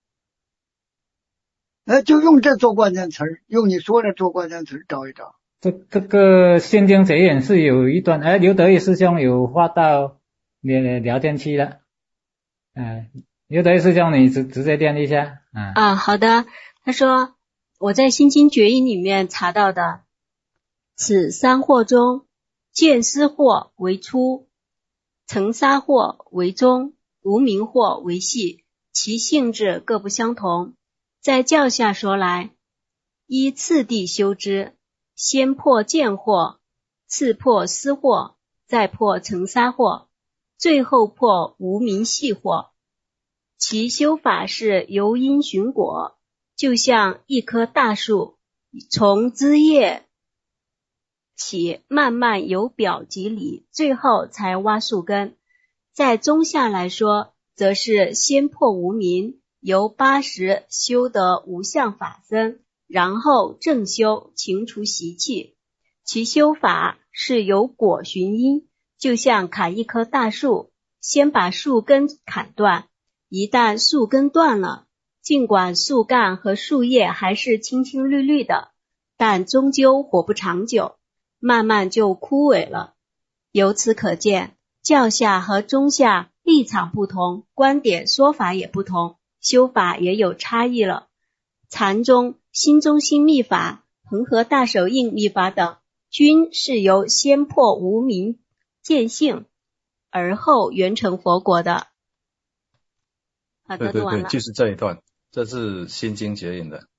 那就用这做关键词儿，用你说的做关键词儿找一找。 这这个心经结眼是有一段，哎，刘德义师兄有发到聊聊天区了，哎、呃，刘德义师兄你直直接念一下，啊啊，好的，他说。我在心经决印里面查到的，此三货中，见思货为初，尘沙货为中，无明货为细，其性质各不相同。在教下说来，依次第修之，先破见货，次破思货，再破尘沙货，最后破无明细货。其修法是由因循果。就像一棵大树，从枝叶起慢慢由表及里，最后才挖树根。在中下来说，则是先破无明，由八十修得无相法身，然后正修清除习气。其修法是由果循因，就像砍一棵大树，先把树根砍断，一旦树根断了，尽管树干和树叶还是青青绿绿的，但终究活不长久，慢慢就枯萎了。由此可见，教下和中下立场不同，观点说法也不同，修法也有差异了。禅宗、心中心密法、恒河大手印密法等，均是由先破无明见性，而后圆成佛果的。好的， 对对对， 读完了。 就是这一段。这是心经结印的。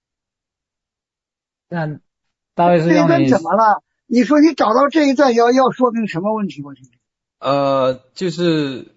那大卫师兄， 这一段怎么了？你说你找到这一段要要说明什么问题？我听听。 呃，就是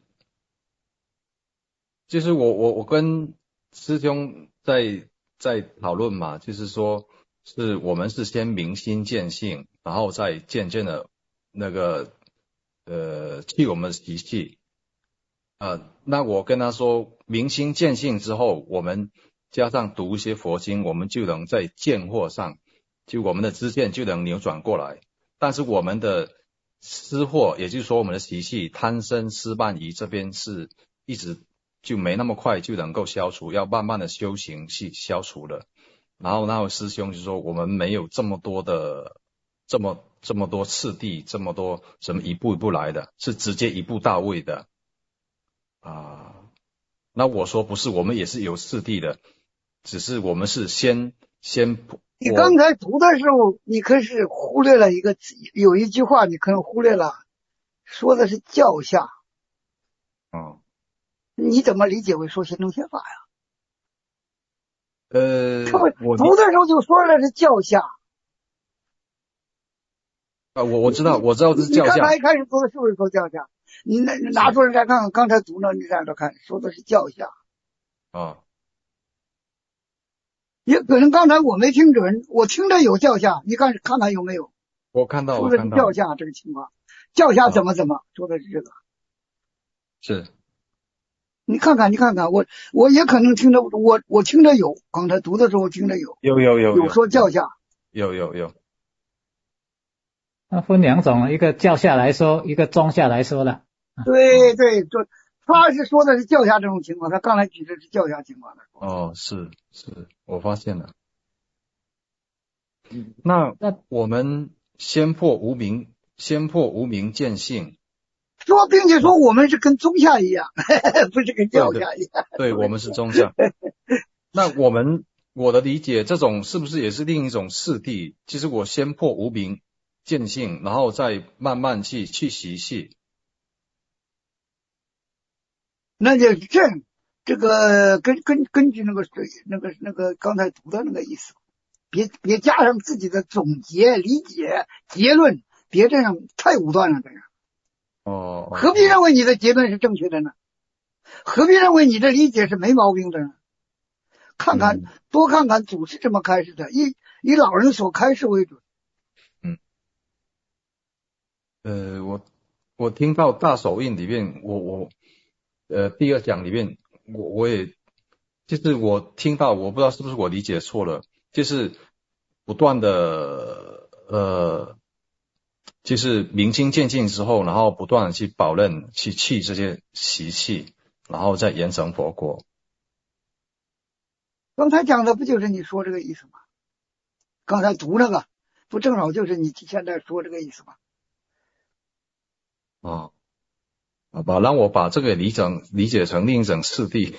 就是我我我跟师兄在在讨论嘛，就是说是我们是先明心见性，然后再渐渐的那个呃去我们的习气。呃，那我跟他说，明心见性之后，我们加上读一些佛经，我们就能在见惑上，就我们的知见就能扭转过来。但是我们的失惑，也就是说我们的习气贪嗔痴慢疑这边是一直就没那么快就能够消除，要慢慢的修行去消除的。然后那位师兄就说，我们没有这么多的这么这么多次第，这么多什么一步一步来的，是直接一步到位的。啊，那我说不是，我们也是有次第的，只是我们是先先。 你刚才读的时候，你可是忽略了一个，有一句话你可能忽略了，说的是教下。 嗯， 你怎么理解为说心中显法呀？ 呃，我读的时候就说了是教下。 啊，我我知道，我知道这是教下。 你刚才一开始读的是不是说教下？你拿拿出来再看看，刚才读呢，你在这看，说的是教下。 啊， 也可能刚才我没听准，我听着有教下，你看看看有没有？ 我看到， 说的是教下这个情况，教下怎么怎么、啊、说的是这个。 是。 你看看，你看看，我我也可能听着，我我听着有，刚才读的时候听着有。 有有有有说教下。 有有有。 那分两种，一个教下来说，一个中下来说的。 对对，就他是说的是教下这种情况，他刚才举的是教下情况的。 哦，是是，我发现了。那那我们先破无明，先破无明见性。 说，并且说我们是跟中下一样，不是跟教下一样。 对，对对我们是中下。那我们我的理解，这种是不是也是另一种次第？其实我先破无明见性，然后再慢慢去去习气。 那就这这个根根根据那个那个那个刚才读的那个意思，别别加上自己的总结理解结论，别这样太武断了，这样。 哦。 何必认为你的结论是正确的呢？何必认为你的理解是没毛病的呢？看看、嗯、多看看祖是怎么开示的，以以老人所开示为准。 嗯。呃，我我听到大手印里面，我我呃第二讲里面，我我也就是我听到，我不知道是不是我理解错了，就是不断的呃，就是明心见性之后，然后不断的去保任去去这些习气，然后再延成佛果。 刚才讲的不就是你说这个意思吗？刚才读那个不正好就是你现在说这个意思吗？ 哦，好吧，让我把这个理成理解成另一种次第。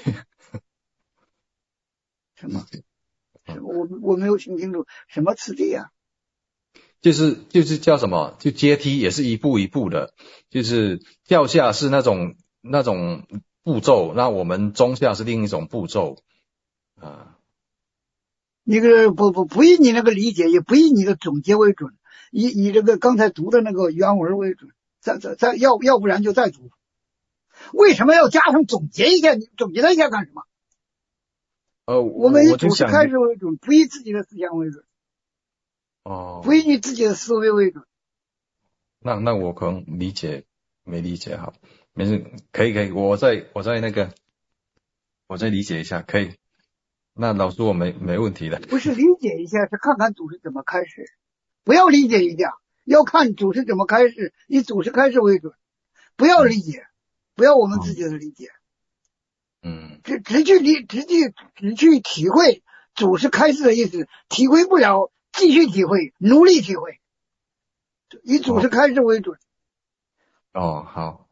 什么？什么？我我没有听清楚什么次第啊？ 就是就是叫什么？就阶梯也是一步一步的，就是教下是那种那种步骤，那我们中下是另一种步骤啊。 那个不不不以你那个理解，也不以你的总结为准，以以这个刚才读的那个原文为准。再再再要要不然就再读。为什么要加上总结一下？你总结它一下干什么？ 呃， 我们以祖师开示为准，不以自己的思想为准。 哦。 不以你自己的思维为准。 那那我可能理解没理解好，没事，可以可以，我再我再那个，我再理解一下，可以。那老师我没没问题的。 不是理解一下，是看看祖师怎么开示，不要理解一下，要看祖师怎么开示，以祖师开示为准，不要理解，不要我们自己的理解。 嗯。 只只去理，只去只去体会祖师开示的意思，体会不了，继续体会，努力体会，以祖师开示为准。 哦，好。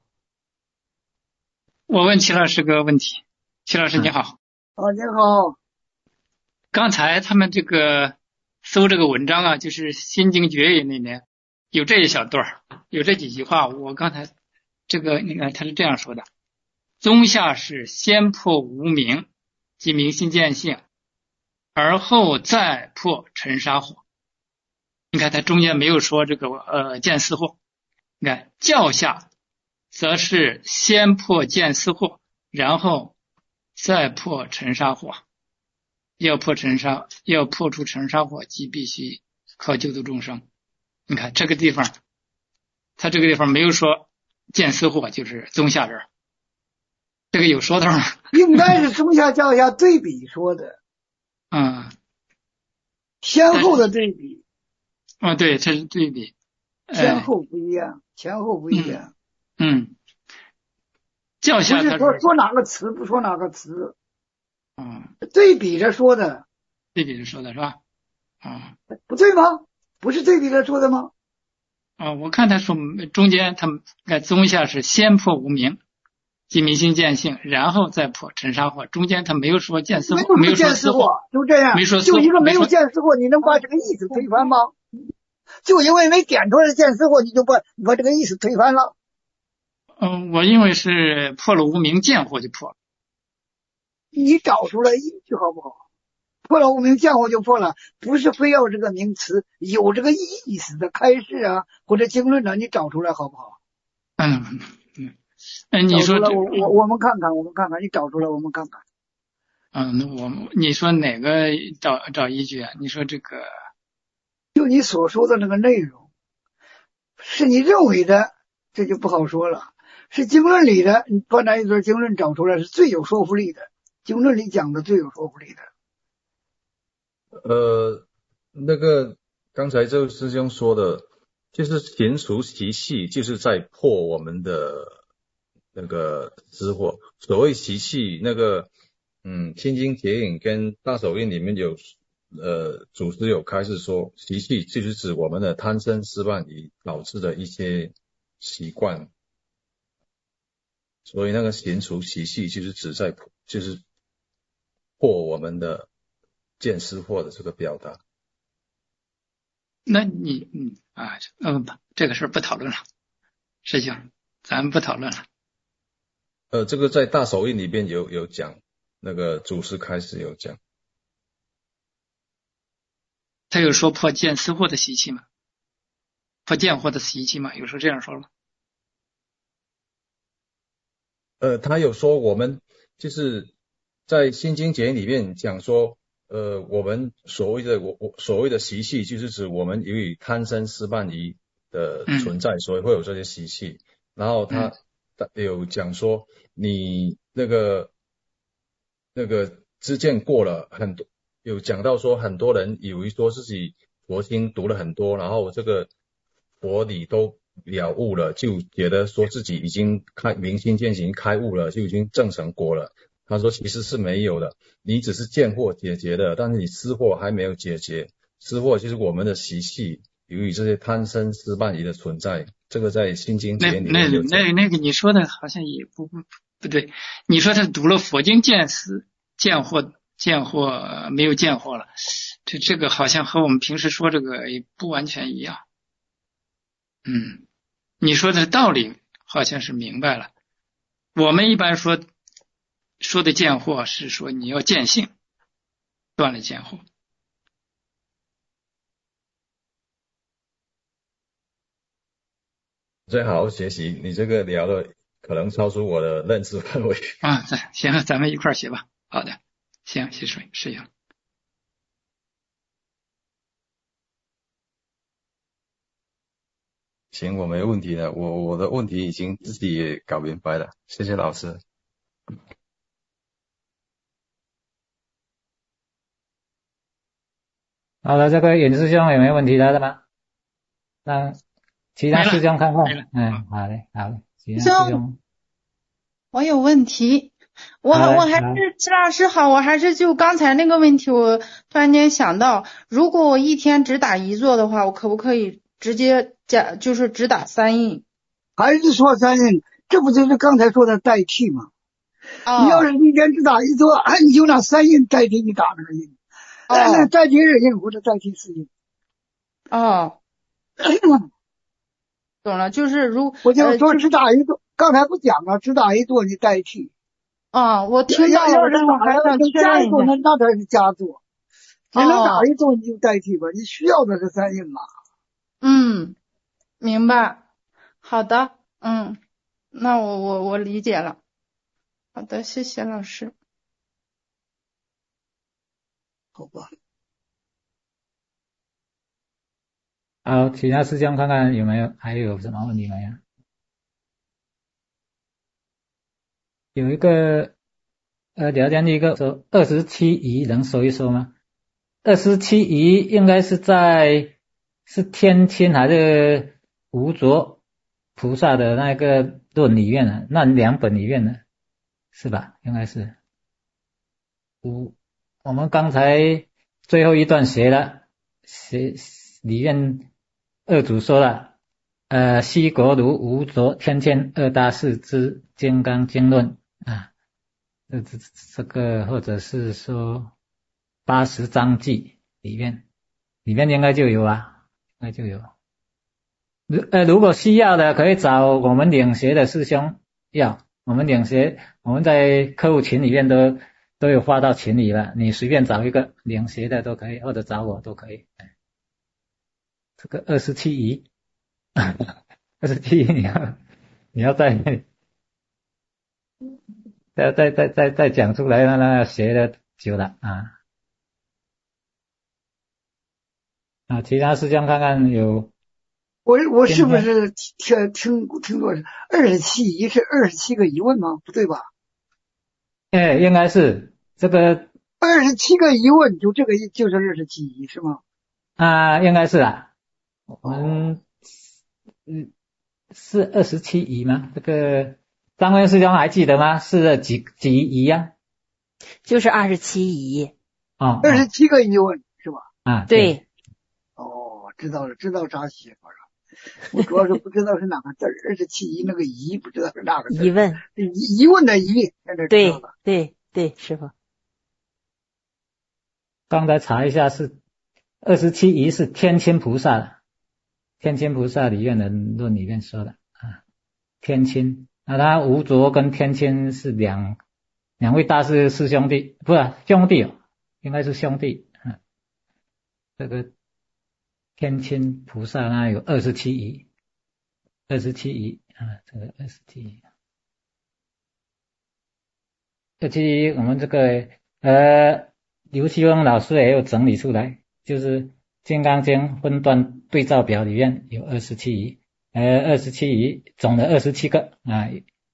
我问齐老师个问题，齐老师你好。 哦，你好。 刚才他们这个搜这个文章啊，就是《心经绝语》里面有这一小段，有这几句话。我刚才这个你看他是这样说的：宗下是先破无明，即明心见性，而后再破尘沙火。你看他中间没有说这个呃见思惑。你看教下则是先破见思惑，然后再破尘沙火。要破尘沙，要破除尘沙火，即必须靠救度众生。你看这个地方，他这个地方没有说见思惑，就是宗下这儿，这个有说头吗？ 应该是宗下教下对比说的， 嗯， 先后的对比。 哦，对，这是对比， 先后不一样，前后不一样。 嗯，嗯教下不是说说哪个词不说哪个词。 嗯， 对比着说的， 对比着说的是吧？啊、 嗯，不对吗？不是对比着说的吗？ 啊、哦，我看他说中间他们在宗下是先破无明，即明心见性，然后再破尘沙惑。中间他没有说见思惑，没有说见思惑，就这样， 没说就一个没有见思惑，你能把这个意思推翻吗？就因为没点出来见思惑，你就把你把这个意思推翻了？ 嗯，我因为是破了无明，见惑就破了。 你找出来依据好不好？破了无明见惑就破了，不是非要这个名词有这个意思的开示啊，或者经论啊，你找出来好不好？ 嗯嗯嗯，你说我我我们看看，我们看看，你找出来我们看看。 嗯，那我你说哪个找找依据啊？你说这个， 就你所说的那个内容，是你认为的，这就不好说了。是经论里的，你把那一段经论找出来是最有说服力的。经论里讲的最有说服力的。 呃，那个刚才这位师兄说的，就是娴熟习气，就是在破我们的那个执惑。所谓习气，那个嗯，《心经解引》跟《大手印》里面有呃，祖师有开示说，习气就是指我们的贪嗔痴慢疑导致的一些习惯。所以那个娴熟习气就是指在就是破我们的见思惑的这个表达。 那你嗯啊嗯这个事儿不讨论了，师兄，咱们不讨论了。 呃，这个在大手印里边有有讲，那个祖师开始有讲。 他有说破见思惑的习气吗？破见惑的习气吗？有时候这样说吗？ 呃，他有说我们就是在心经解里面讲说，呃，我们所谓的我我所谓的习气，就是指我们由于贪生思慢疑的存在，嗯、所以会有这些习气。然后他有讲说，你那个那个知见过了很多，有讲到说很多人以为说自己佛经读了很多，然后这个佛理都了悟了，就觉得说自己已经开明心见性开悟了，就已经证成果了。他说其实是没有的，你只是见惑解决的，但是你思惑还没有解决。思惑就是我们的习气，由于这些贪生思慢疑的存在，这个在心经解里面有那那那那个你说的好像也不不不对。你说他读了佛经见思见惑见惑没有见惑了，这这个好像和我们平时说这个也不完全一样。嗯，你说的道理好像是明白了。我们一般说说的见惑是说你要见性，断了见惑。 再好好学习，你这个聊的可能超出我的认知范围啊。行，咱们一块儿学吧。好的，行，谢水师兄。 行，我没问题的，我我的问题已经自己也搞明白了，谢谢老师。 好了，这个尹师兄有没有问题了的吗？让其他师兄看看。嗯，好的，好的，其他师兄。 我有问题，我我还是齐老师好，我还是就刚才那个问题，我突然间想到，如果我一天只打一坐的话，我可不可以直接加，就是只打三印？ 还是说三印？这不就是刚才说的代替吗？哦、你要是一天只打一坐，你就拿三印代替你打那个印，哦、那代替二印或者代替四印。 哦，懂了，就是如我就说只打一坐，呃、刚才不讲了，只打一坐你代替。 啊、哦，我听到了，但我还想确认一下。 那那才是加坐，只能打一坐你就代替吧，你需要的是三印嘛。 嗯，明白。好的，嗯，那我我我理解了。好的，谢谢老师。 好吧。 好，其他师兄看看有没有还有什么问题没有？有一个呃聊天一个说二十七仪能说一说吗？二十七仪应该是在是天亲还是无着菩萨的那个论里面的那两本里面的是吧？应该是无我们刚才最后一段学了学里面二祖说了呃西国如无着天亲二大士之金刚经论啊，这这这个或者是说八十章记里面里面应该就有啊，应该就有。如呃如果需要的可以找我们领学的师兄要，我们领学我们在客户群里面都都有发到群里了，你随便找一个领学的都可以，或者找我都可以。这个二十七仪二十七仪你要你要再再再再再再讲出来，那那学的久了啊。啊，其他师兄看看有。 我我是不是听听听过是二十七疑是二十七个疑问吗？不对吧？ 哎，应该是这个二十七个疑问，就这个就是二十七疑是吗？ 啊，应该是啊。我们嗯是二十七疑吗？这个张文师兄还记得吗？是几几疑呀？ 就是二十七疑。 哦， 二十七个疑问是吧？ 啊， 对。 对哦，知道了，知道啥写法了。我主要是不知道是哪个字，二十七疑那个疑不知道是哪个字。 疑问。 疑疑问的疑，现在知道了。 对对对，师父。 刚才查一下是二十七仪是天亲菩萨的，天亲菩萨里面的论里面说的啊，天亲，那他无着跟天亲是两两位大师师兄弟，不是兄弟哦，应该是兄弟啊。这个天亲菩萨那有二十七仪，二十七仪啊，这个二十七仪，二十七仪我们这个呃刘希峰老师也有整理出来，就是《金刚经》分段对照表里面有二十七仪，呃二十七仪总的二十七个啊。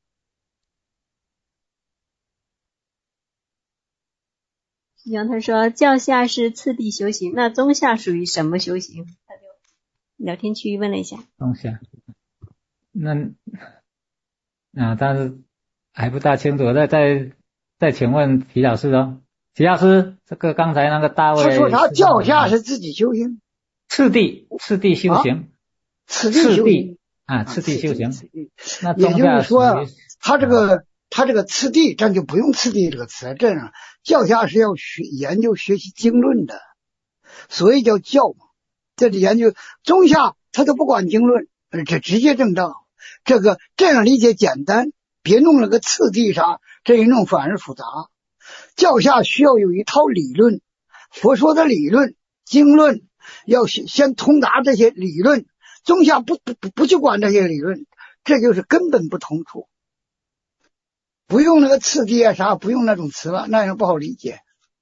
杨他说教下是次第修行，那中下属于什么修行？他就聊天区问了一下。 中下，那啊，但是还不大清楚，再再再请问齐老师哦，齐老师，这个刚才那个大卫他说他教下是自己修行， 次第次第修行， 啊、次第修行啊，次第修行。那也就是说，他这个。他这个次第，咱就不用次第这个词，这样教下是要学研究学习经论的，所以叫教嘛。这里研究中下，他都不管经论，这直接正道。这个这样理解简单，别弄了个次第啥，这一弄反而复杂。教下需要有一套理论，佛说的理论、经论，要先通达这些理论。中下不不不不去管这些理论，这就是根本不同处。不用那个次第啊啥，不用那种词了，那样不好理解。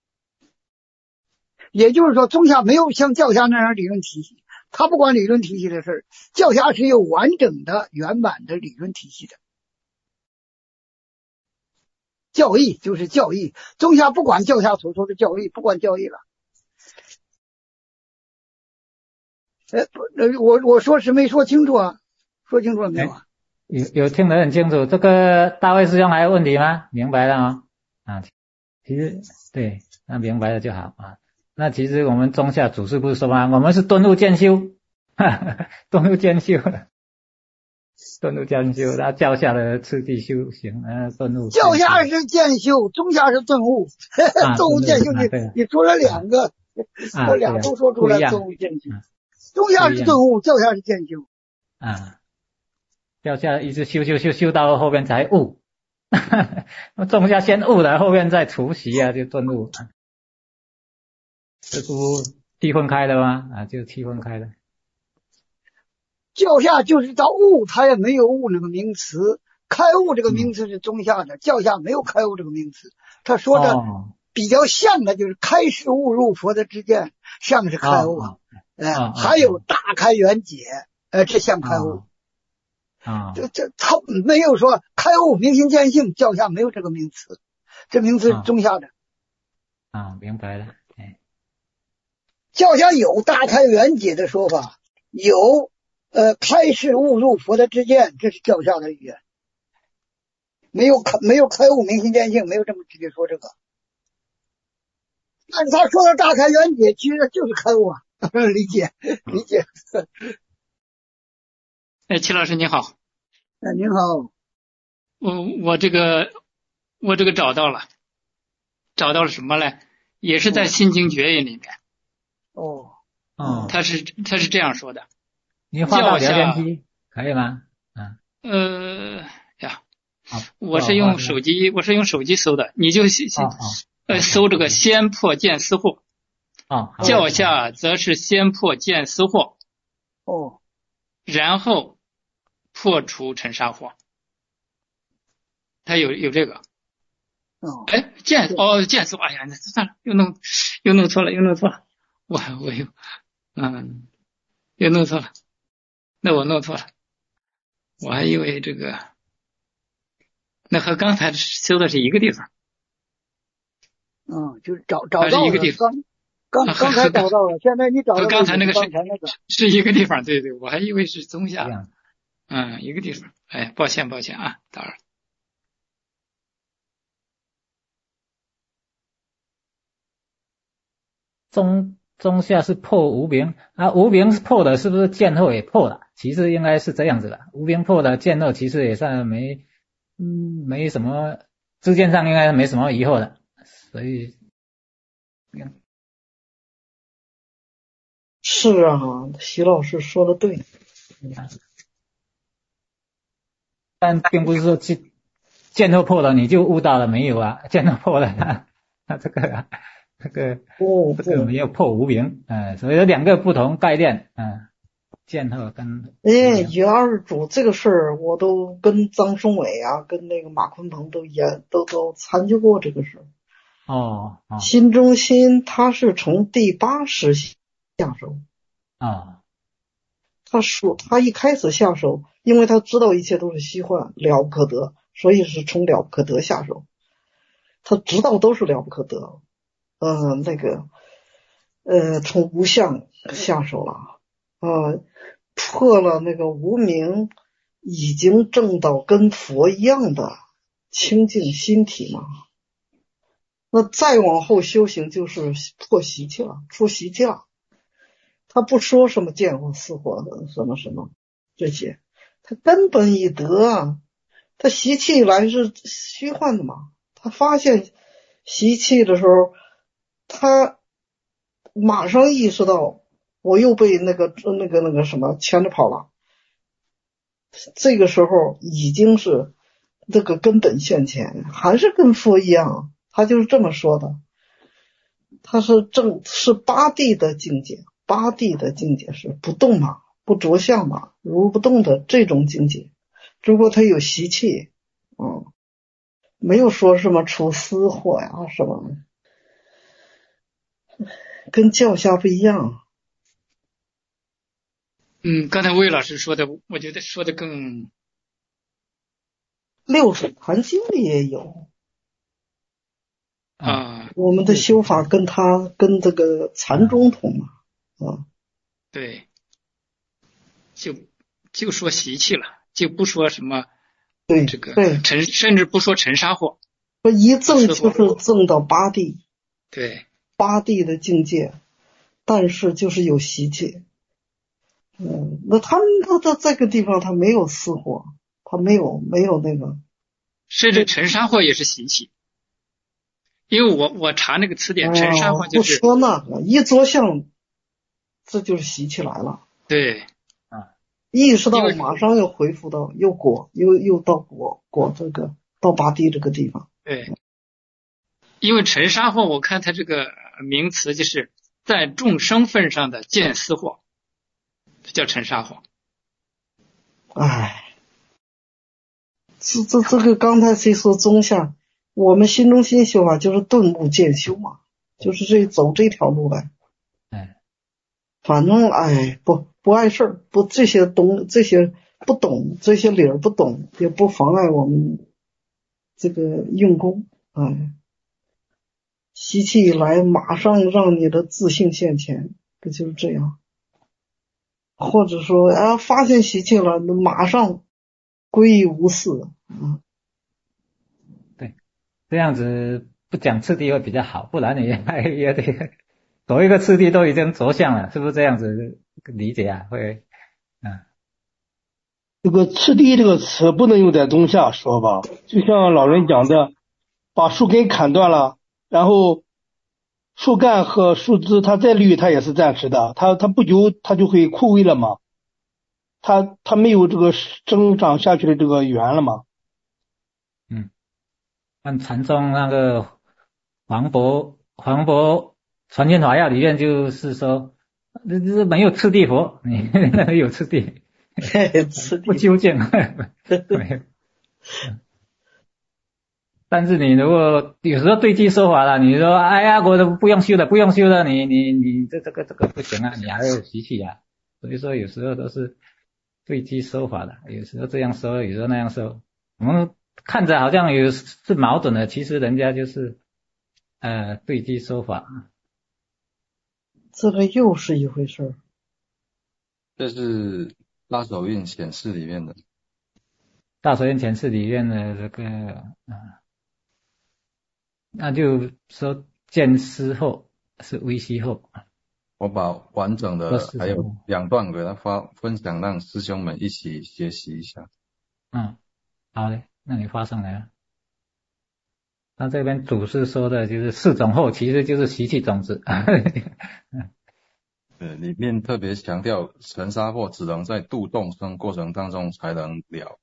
也就是说，中下没有像教下那样理论体系，他不管理论体系的事儿，教下是有完整的、圆满的理论体系的。教义就是教义，中下不管教下所说的教义，不管教义了。呃，不，我我说是没说清楚啊，说清楚了没有啊？ 有有听得很清楚，这个大卫师兄还有问题吗？明白了吗？啊，其实对，那明白了就好啊。那其实我们中下祖师不是说吗？我们是顿悟渐修，哈哈，顿悟渐修，顿悟渐修，那教下的次第修行，呃，顿悟。 教下是渐修，中下是顿悟，顿悟渐修，你你说了两个，这俩都说出来，顿悟渐修，中下是顿悟，教下是渐修。 啊。教下一直修修修修到后面才悟，中下先悟了，后面再除习啊，就顿悟。这不七分开了吗？啊，就七分开了。 教下就是到悟，他也没有悟那个名词，开悟这个名词是中下的，嗯、教下没有开悟这个名词。他说的比较像的就是开示悟入佛的知见，像是开悟，哦呃哦、还有大开圆解，呃，这像开悟。哦啊， 这这他没有说开悟明心见性，教下没有这个名词，这名词是中下的。 啊，啊明白了。哎， 教下有大开圆解的说法，有呃开示悟入佛的知见，这是教下的语言。没有开没有开悟明心见性，没有这么直接说这个。但是他说的大开圆解，其实就是开悟啊，理解理解。 哎，齐老师你好。 哎，您好。 我我这个我这个找到了，找到了什么呢？也是在《心经决引》里面。 哦。 哦。 他是他是这样说的。 你画到聊天机可以吗？ 嗯。呃呀，我是用手机，我是用手机搜的，你就先呃搜这个先破见思惑。 哦。 教下则是先破见思惑。 哦。 然后破除尘沙惑，他有有这个， 哦， 哎，见哦见思，哎呀，那算了，又弄又弄错了，又弄错了，我我又嗯又弄错了，那我弄错了，我还以为这个，那和刚才修的是一个地方， 嗯，就是找找到了一个地方。 刚刚才找到了，现在你找到了。 和刚才那个是那个是一个地方，对对，我还以为是中下，嗯，一个地方。哎，抱歉抱歉啊，打扰了。 中中下是破无明啊，无明是破的，是不是见后也破了？其实应该是这样子的，无明破了，见后其实也算没，嗯，没什么知见上应该没什么疑惑的，所以。 是啊，徐老师说的对。 但并不是说去见后破了你就悟到了，没有啊，见后破了，那这个这个哦， 这个没有破无明，呃，所以有两个不同概念，嗯、呃，见后跟哎，元二主这个事儿，我都跟张松伟啊，跟那个马坤鹏都研都都参究过这个事儿。 哦，哦心中心他是从第八识下手啊、哦， 他说他一开始下手，因为他知道一切都是虚幻，了不可得，所以是从了不可得下手。他知道都是了不可得，呃，那个呃，从无相下手了，呃，破了那个无明，已经证到跟佛一样的清净心体嘛。那再往后修行就是破习气了，出习气了。他不说什么见惑思惑的什么什么这些，他根本一得啊，他习气来是虚幻的嘛。他发现习气的时候，他马上意识到我又被那个那个那个什么牵着跑了。这个时候已经是这个根本现前，还是跟佛一样，他就是这么说的。他是正是八地的境界，八地的境界是不动嘛，不着相嘛，如不动的这种境界。如果他有习气，嗯，没有说什么出私货呀什么，跟教下不一样。 嗯，刚才魏老师说的，我觉得说的更。 六祖坛经里也有啊， 我们的修法跟他跟这个禅宗同嘛，啊， 对，就就说习气了，就不说什么对这个对， 尘，甚至不说尘沙惑， 说一证就是证到八地， 对， 八地的境界，但是就是有习气。嗯，那他们他在这个地方他没有私货，他没有没有那个， 甚至尘沙惑也是习气。因为我我查那个词典，尘沙惑就是、 哦、不说那个一着相，这就是习气来了。 对， 啊，意识到马上又恢复到又果又又到果果这个到八地这个地方。 对，因为尘沙惑，我看它这个名词就是在众生份上的见思惑，叫尘沙惑。 哎，这这这个刚才谁说中下？我们心中心修啊，就是顿悟渐修嘛，就是这走这条路来。 哎， 反正哎不不碍事儿，不这些东这些不懂，这些理儿不懂，也不妨碍我们这个用功。哎，习气一来，马上让你的自信现前，不就是这样？或者说啊，发现习气了，马上归于无事啊。 这样子不讲次第会比较好，不然你还也得走一个次第都已经着相了，是不是这样子理解啊？会，嗯， 这个次第这个词不能用在中下说吧，就像老人讲的，把树根砍断了，然后树干和树枝它再绿，它也是暂时的，它它不久它就会枯萎了嘛，它它没有这个生长下去的这个源了嘛。 嗯。按禅宗那个黄渤黄渤传心法要里面就是说，这这没有次第佛，你那有次第，不究竟，没有。但是你如果有时候对机说法了，你说哎呀，我都不用修了，不用修了，你你你这这个这个不行啊，你还有习气啊。所以说有时候都是对机说法的，有时候这样说，有时候那样说，我们看着好像有是矛盾的，其实人家就是呃对机说法。 这个又是一回事。 这是大手印显示里面的。 大手印显示里面的这个啊、呃，那就说见思后是微细后。 我把完整的还有两段给他发分享，让师兄们一起学习一下。 嗯，好嘞。那你发上来了。他这边祖师说的就是四种后，其实就是习气种子。 呃，里面特别强调尘沙惑只能在度众生过程当中才能了。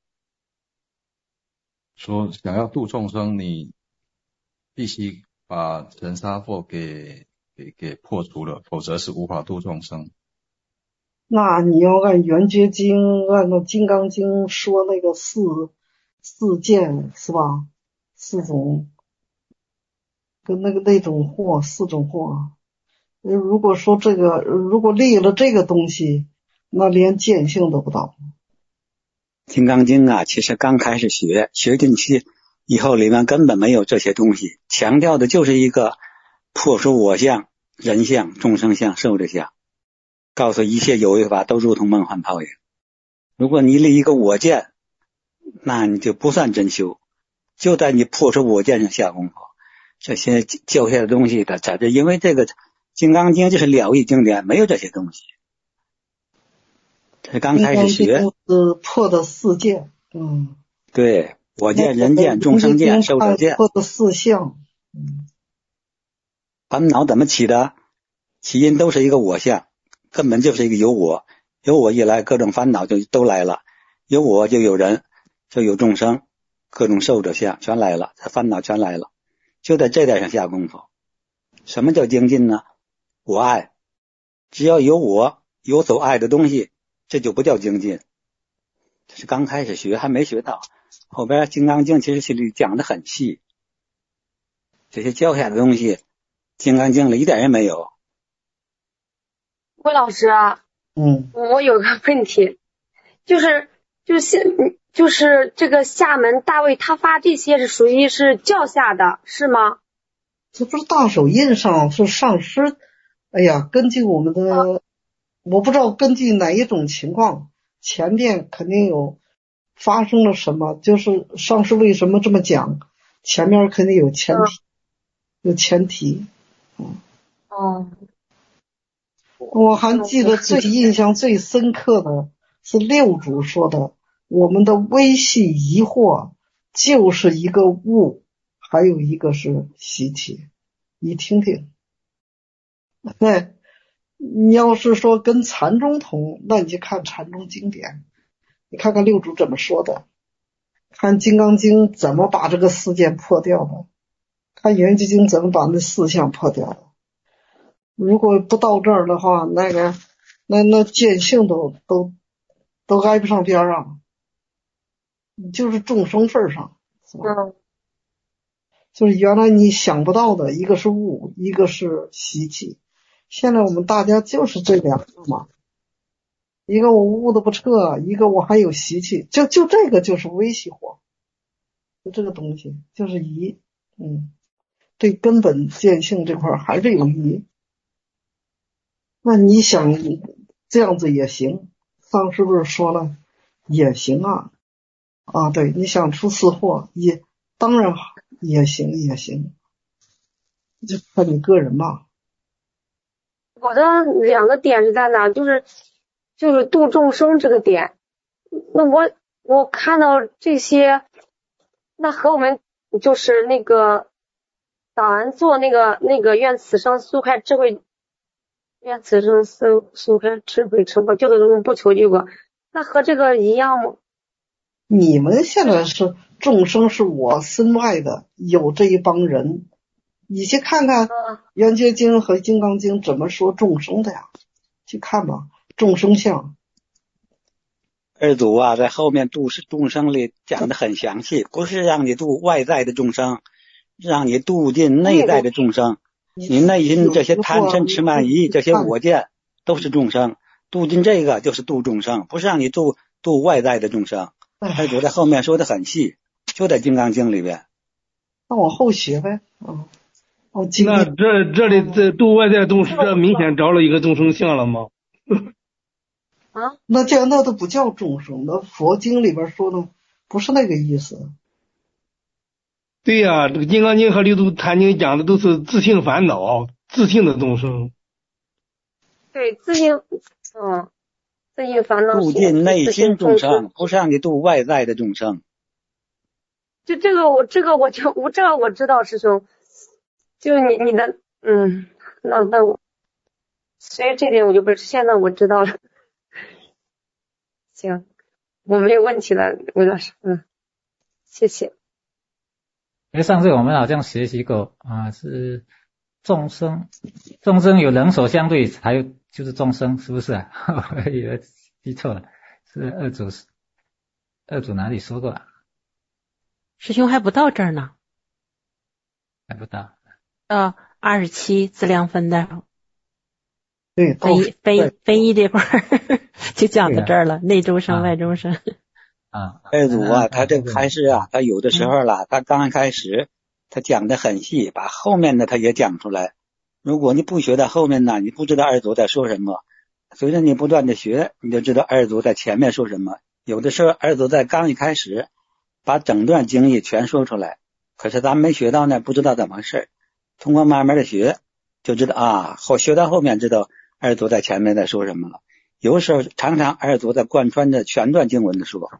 说想要度众生，你必须把尘沙惑给给给破除了，否则是无法度众生。 那你要按圆觉经，按照金刚经说那个四四件是吧？四种跟那个那种惑，四种惑。如果说这个，如果立了这个东西，那连见性都不到。 金刚经啊，其实刚开始学，学进去以后里面根本没有这些东西，强调的就是一个破除我相、人相、众生相、寿者相，告诉一切有为法都如同梦幻泡影。如果你立一个我见，那你就不算真修，就在你破除我见上下功夫。这些教下的东西的，在这因为这个金刚经就是了义经典，没有这些东西。这刚开始学， 是破的四见，嗯， 对，我见、人见、众生见、寿者见， 破的四相。嗯， 烦恼怎么起的？起因都是一个我相，根本就是一个有我，有我一来，各种烦恼就都来了，有我就有人，就有众生，各种寿者相全来了，这烦恼全来了，就在这点上下功夫。什么叫精进呢？我爱，只要有我，有所爱的东西，这就不叫精进。这是刚开始学，还没学到。后边金刚经其实这里讲的很细，这些教下的东西，金刚经里一点也没有。 魏老师， 嗯， 我有个问题，就是就是就是这个厦门大卫他发这些是属于是教下的，是吗？ 这不是大手印上是上师，哎呀，根据我们的，啊、我不知道根据哪一种情况，前面肯定有发生了什么，就是上师为什么这么讲，前面肯定有前提，啊、有前提。嗯， 哦， 我还记得最印象最深刻的是六祖说的，我们的微细疑惑就是一个悟。还有一个是习气，你听听。对，你要是说跟禅宗同，那你就看禅宗经典，你看看六祖怎么说的，看金刚经怎么把这个四件破掉的，看圆寂经怎么把那四项破掉的。如果不到这儿的话，那个那那见性都都都挨不上边上，就是众生份上，是吧？ 嗯， 就是原来你想不到的，一个是悟，一个是习气。现在我们大家就是这两个嘛，一个我悟的不彻，一个我还有习气，就就这个就是微细惑，就这个东西就是疑，嗯，对根本见性这块还是有疑。那你想这样子也行，上是不是说了也行啊？啊，对，你想出四惑也当然好。也行也行，就看你个人吧。 我的两个点是在哪？就是就是度众生这个点。那我我看到这些，那和我们就是那个导完做那个那个愿此生速开智慧，愿此生速速开智慧成佛，救度众生不求结果，那和这个一样吗？ 你们现在是众生是我身外的，有这一帮人，你去看看圆觉经和金刚经怎么说众生的呀？去看吧，众生相。 二祖啊，在后面度众生里讲的很详细，不是让你度外在的众生，让你度尽内在的众生。你内心这些贪嗔痴慢疑，这些我见都是众生，度尽这个就是度众生，不是让你度度外在的众生。二祖在后面说的很细，就在金刚经里边。 那往后学呗，嗯。哦， 那这这里这度外在众生，这明显着了一个众生相了吗？ 啊， 那叫那都不叫众生，那佛经里边说的不是那个意思。 对呀、啊，这个金刚经和六祖坛经讲的都是自性烦恼、自性的众生。 对，自性，嗯。自性烦恼， 度尽内心众生，不是让你度外在的众生。 就这个我这个我就我这个我知道，师兄，就你你的嗯，那那我所以这点我就不是，现在我知道了。行，我没有问题了，魏老师，嗯，谢谢。 因为上次我们好像学习过啊，是众生，众生有人所相对，还有就是众生，是不是啊？我以为记错了，是二祖，二祖哪里说过啊？ 师兄还不到这儿呢， 还不到。 呃，二十七资量分的。 对， 分译分分译这块儿就讲到这儿了，内众生、外众生。 啊， 二祖啊，他这个开示啊，他有的时候啦，他刚开始他讲的很细，把后面的他也讲出来。如果你不学到后面呢，你不知道二祖在说什么。随着你不断的学，你就知道二祖在前面说什么。有的时候二祖在刚一开始把整段经义全说出来，可是咱没学到呢，不知道怎么回事。通过慢慢的学，就知道啊，后学到后面知道二祖在前面在说什么了。有时候常常二祖在贯穿着全段经文的说。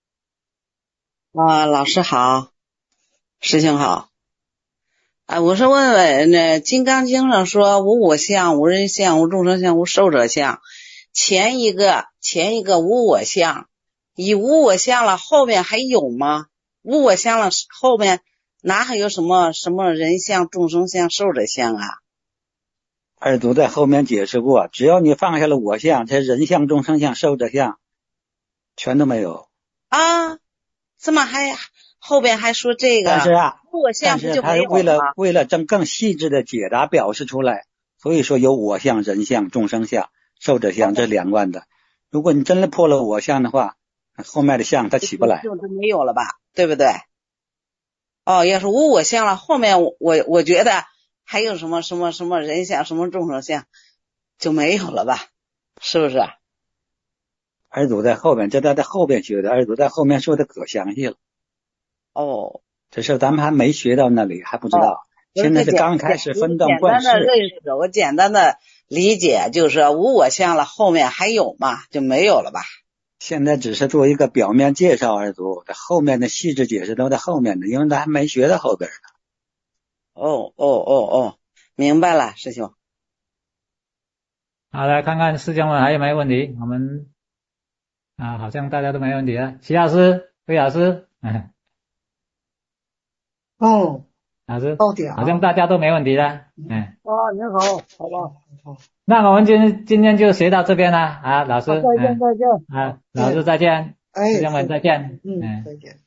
啊，老师好，师兄好。啊，我是问问那《金刚经》上说无我相、无人相、无众生相、无寿者相，前一个前一个无我相，以无我相了，后面还有吗？无我相了，后面哪还有什么什么人相、众生相、寿者相啊？ 二祖在后面解释过，只要你放下了我相，这人相、众生相、寿者相全都没有啊。怎么还后边还说这个？ 但是啊， 我相不就没有了吗？ 为了为了更更细致的解答表示出来，所以说有我相、人相、众生相、寿者相这两贯的。如果你真的破了我相的话，后面的相它起不来， 就是没有了吧，对不对？哦，要是无我相了，后面我我我觉得还有什么什么什么人相、什么众生相就没有了吧？是不是？ 二祖在后面，这他在后边学的，二祖在后面说的可详细了。 哦， 只是咱们还没学到那里，还不知道。哦、现在是刚开始分段贯释。 简单的认识，我简单的理解就是说无我相了，后面还有嘛，就没有了吧？ 现在只是做一个表面介绍二祖，后面的细致解释都在后面的，因为咱还没学到后边呢。 哦哦哦哦，明白了，师兄。 好，来看看师兄们还有没有问题？我们。啊，好像大家都没问题了。齐老师、魏老师，嗯， 哦， 老师， 到点了， 好像大家都没问题了。嗯。 啊，您好，好吧，好。 那我们今今天就学到这边了啊，老师。 再见，再见。 啊，老师再见。 哎， 师兄们再见。 嗯，再见。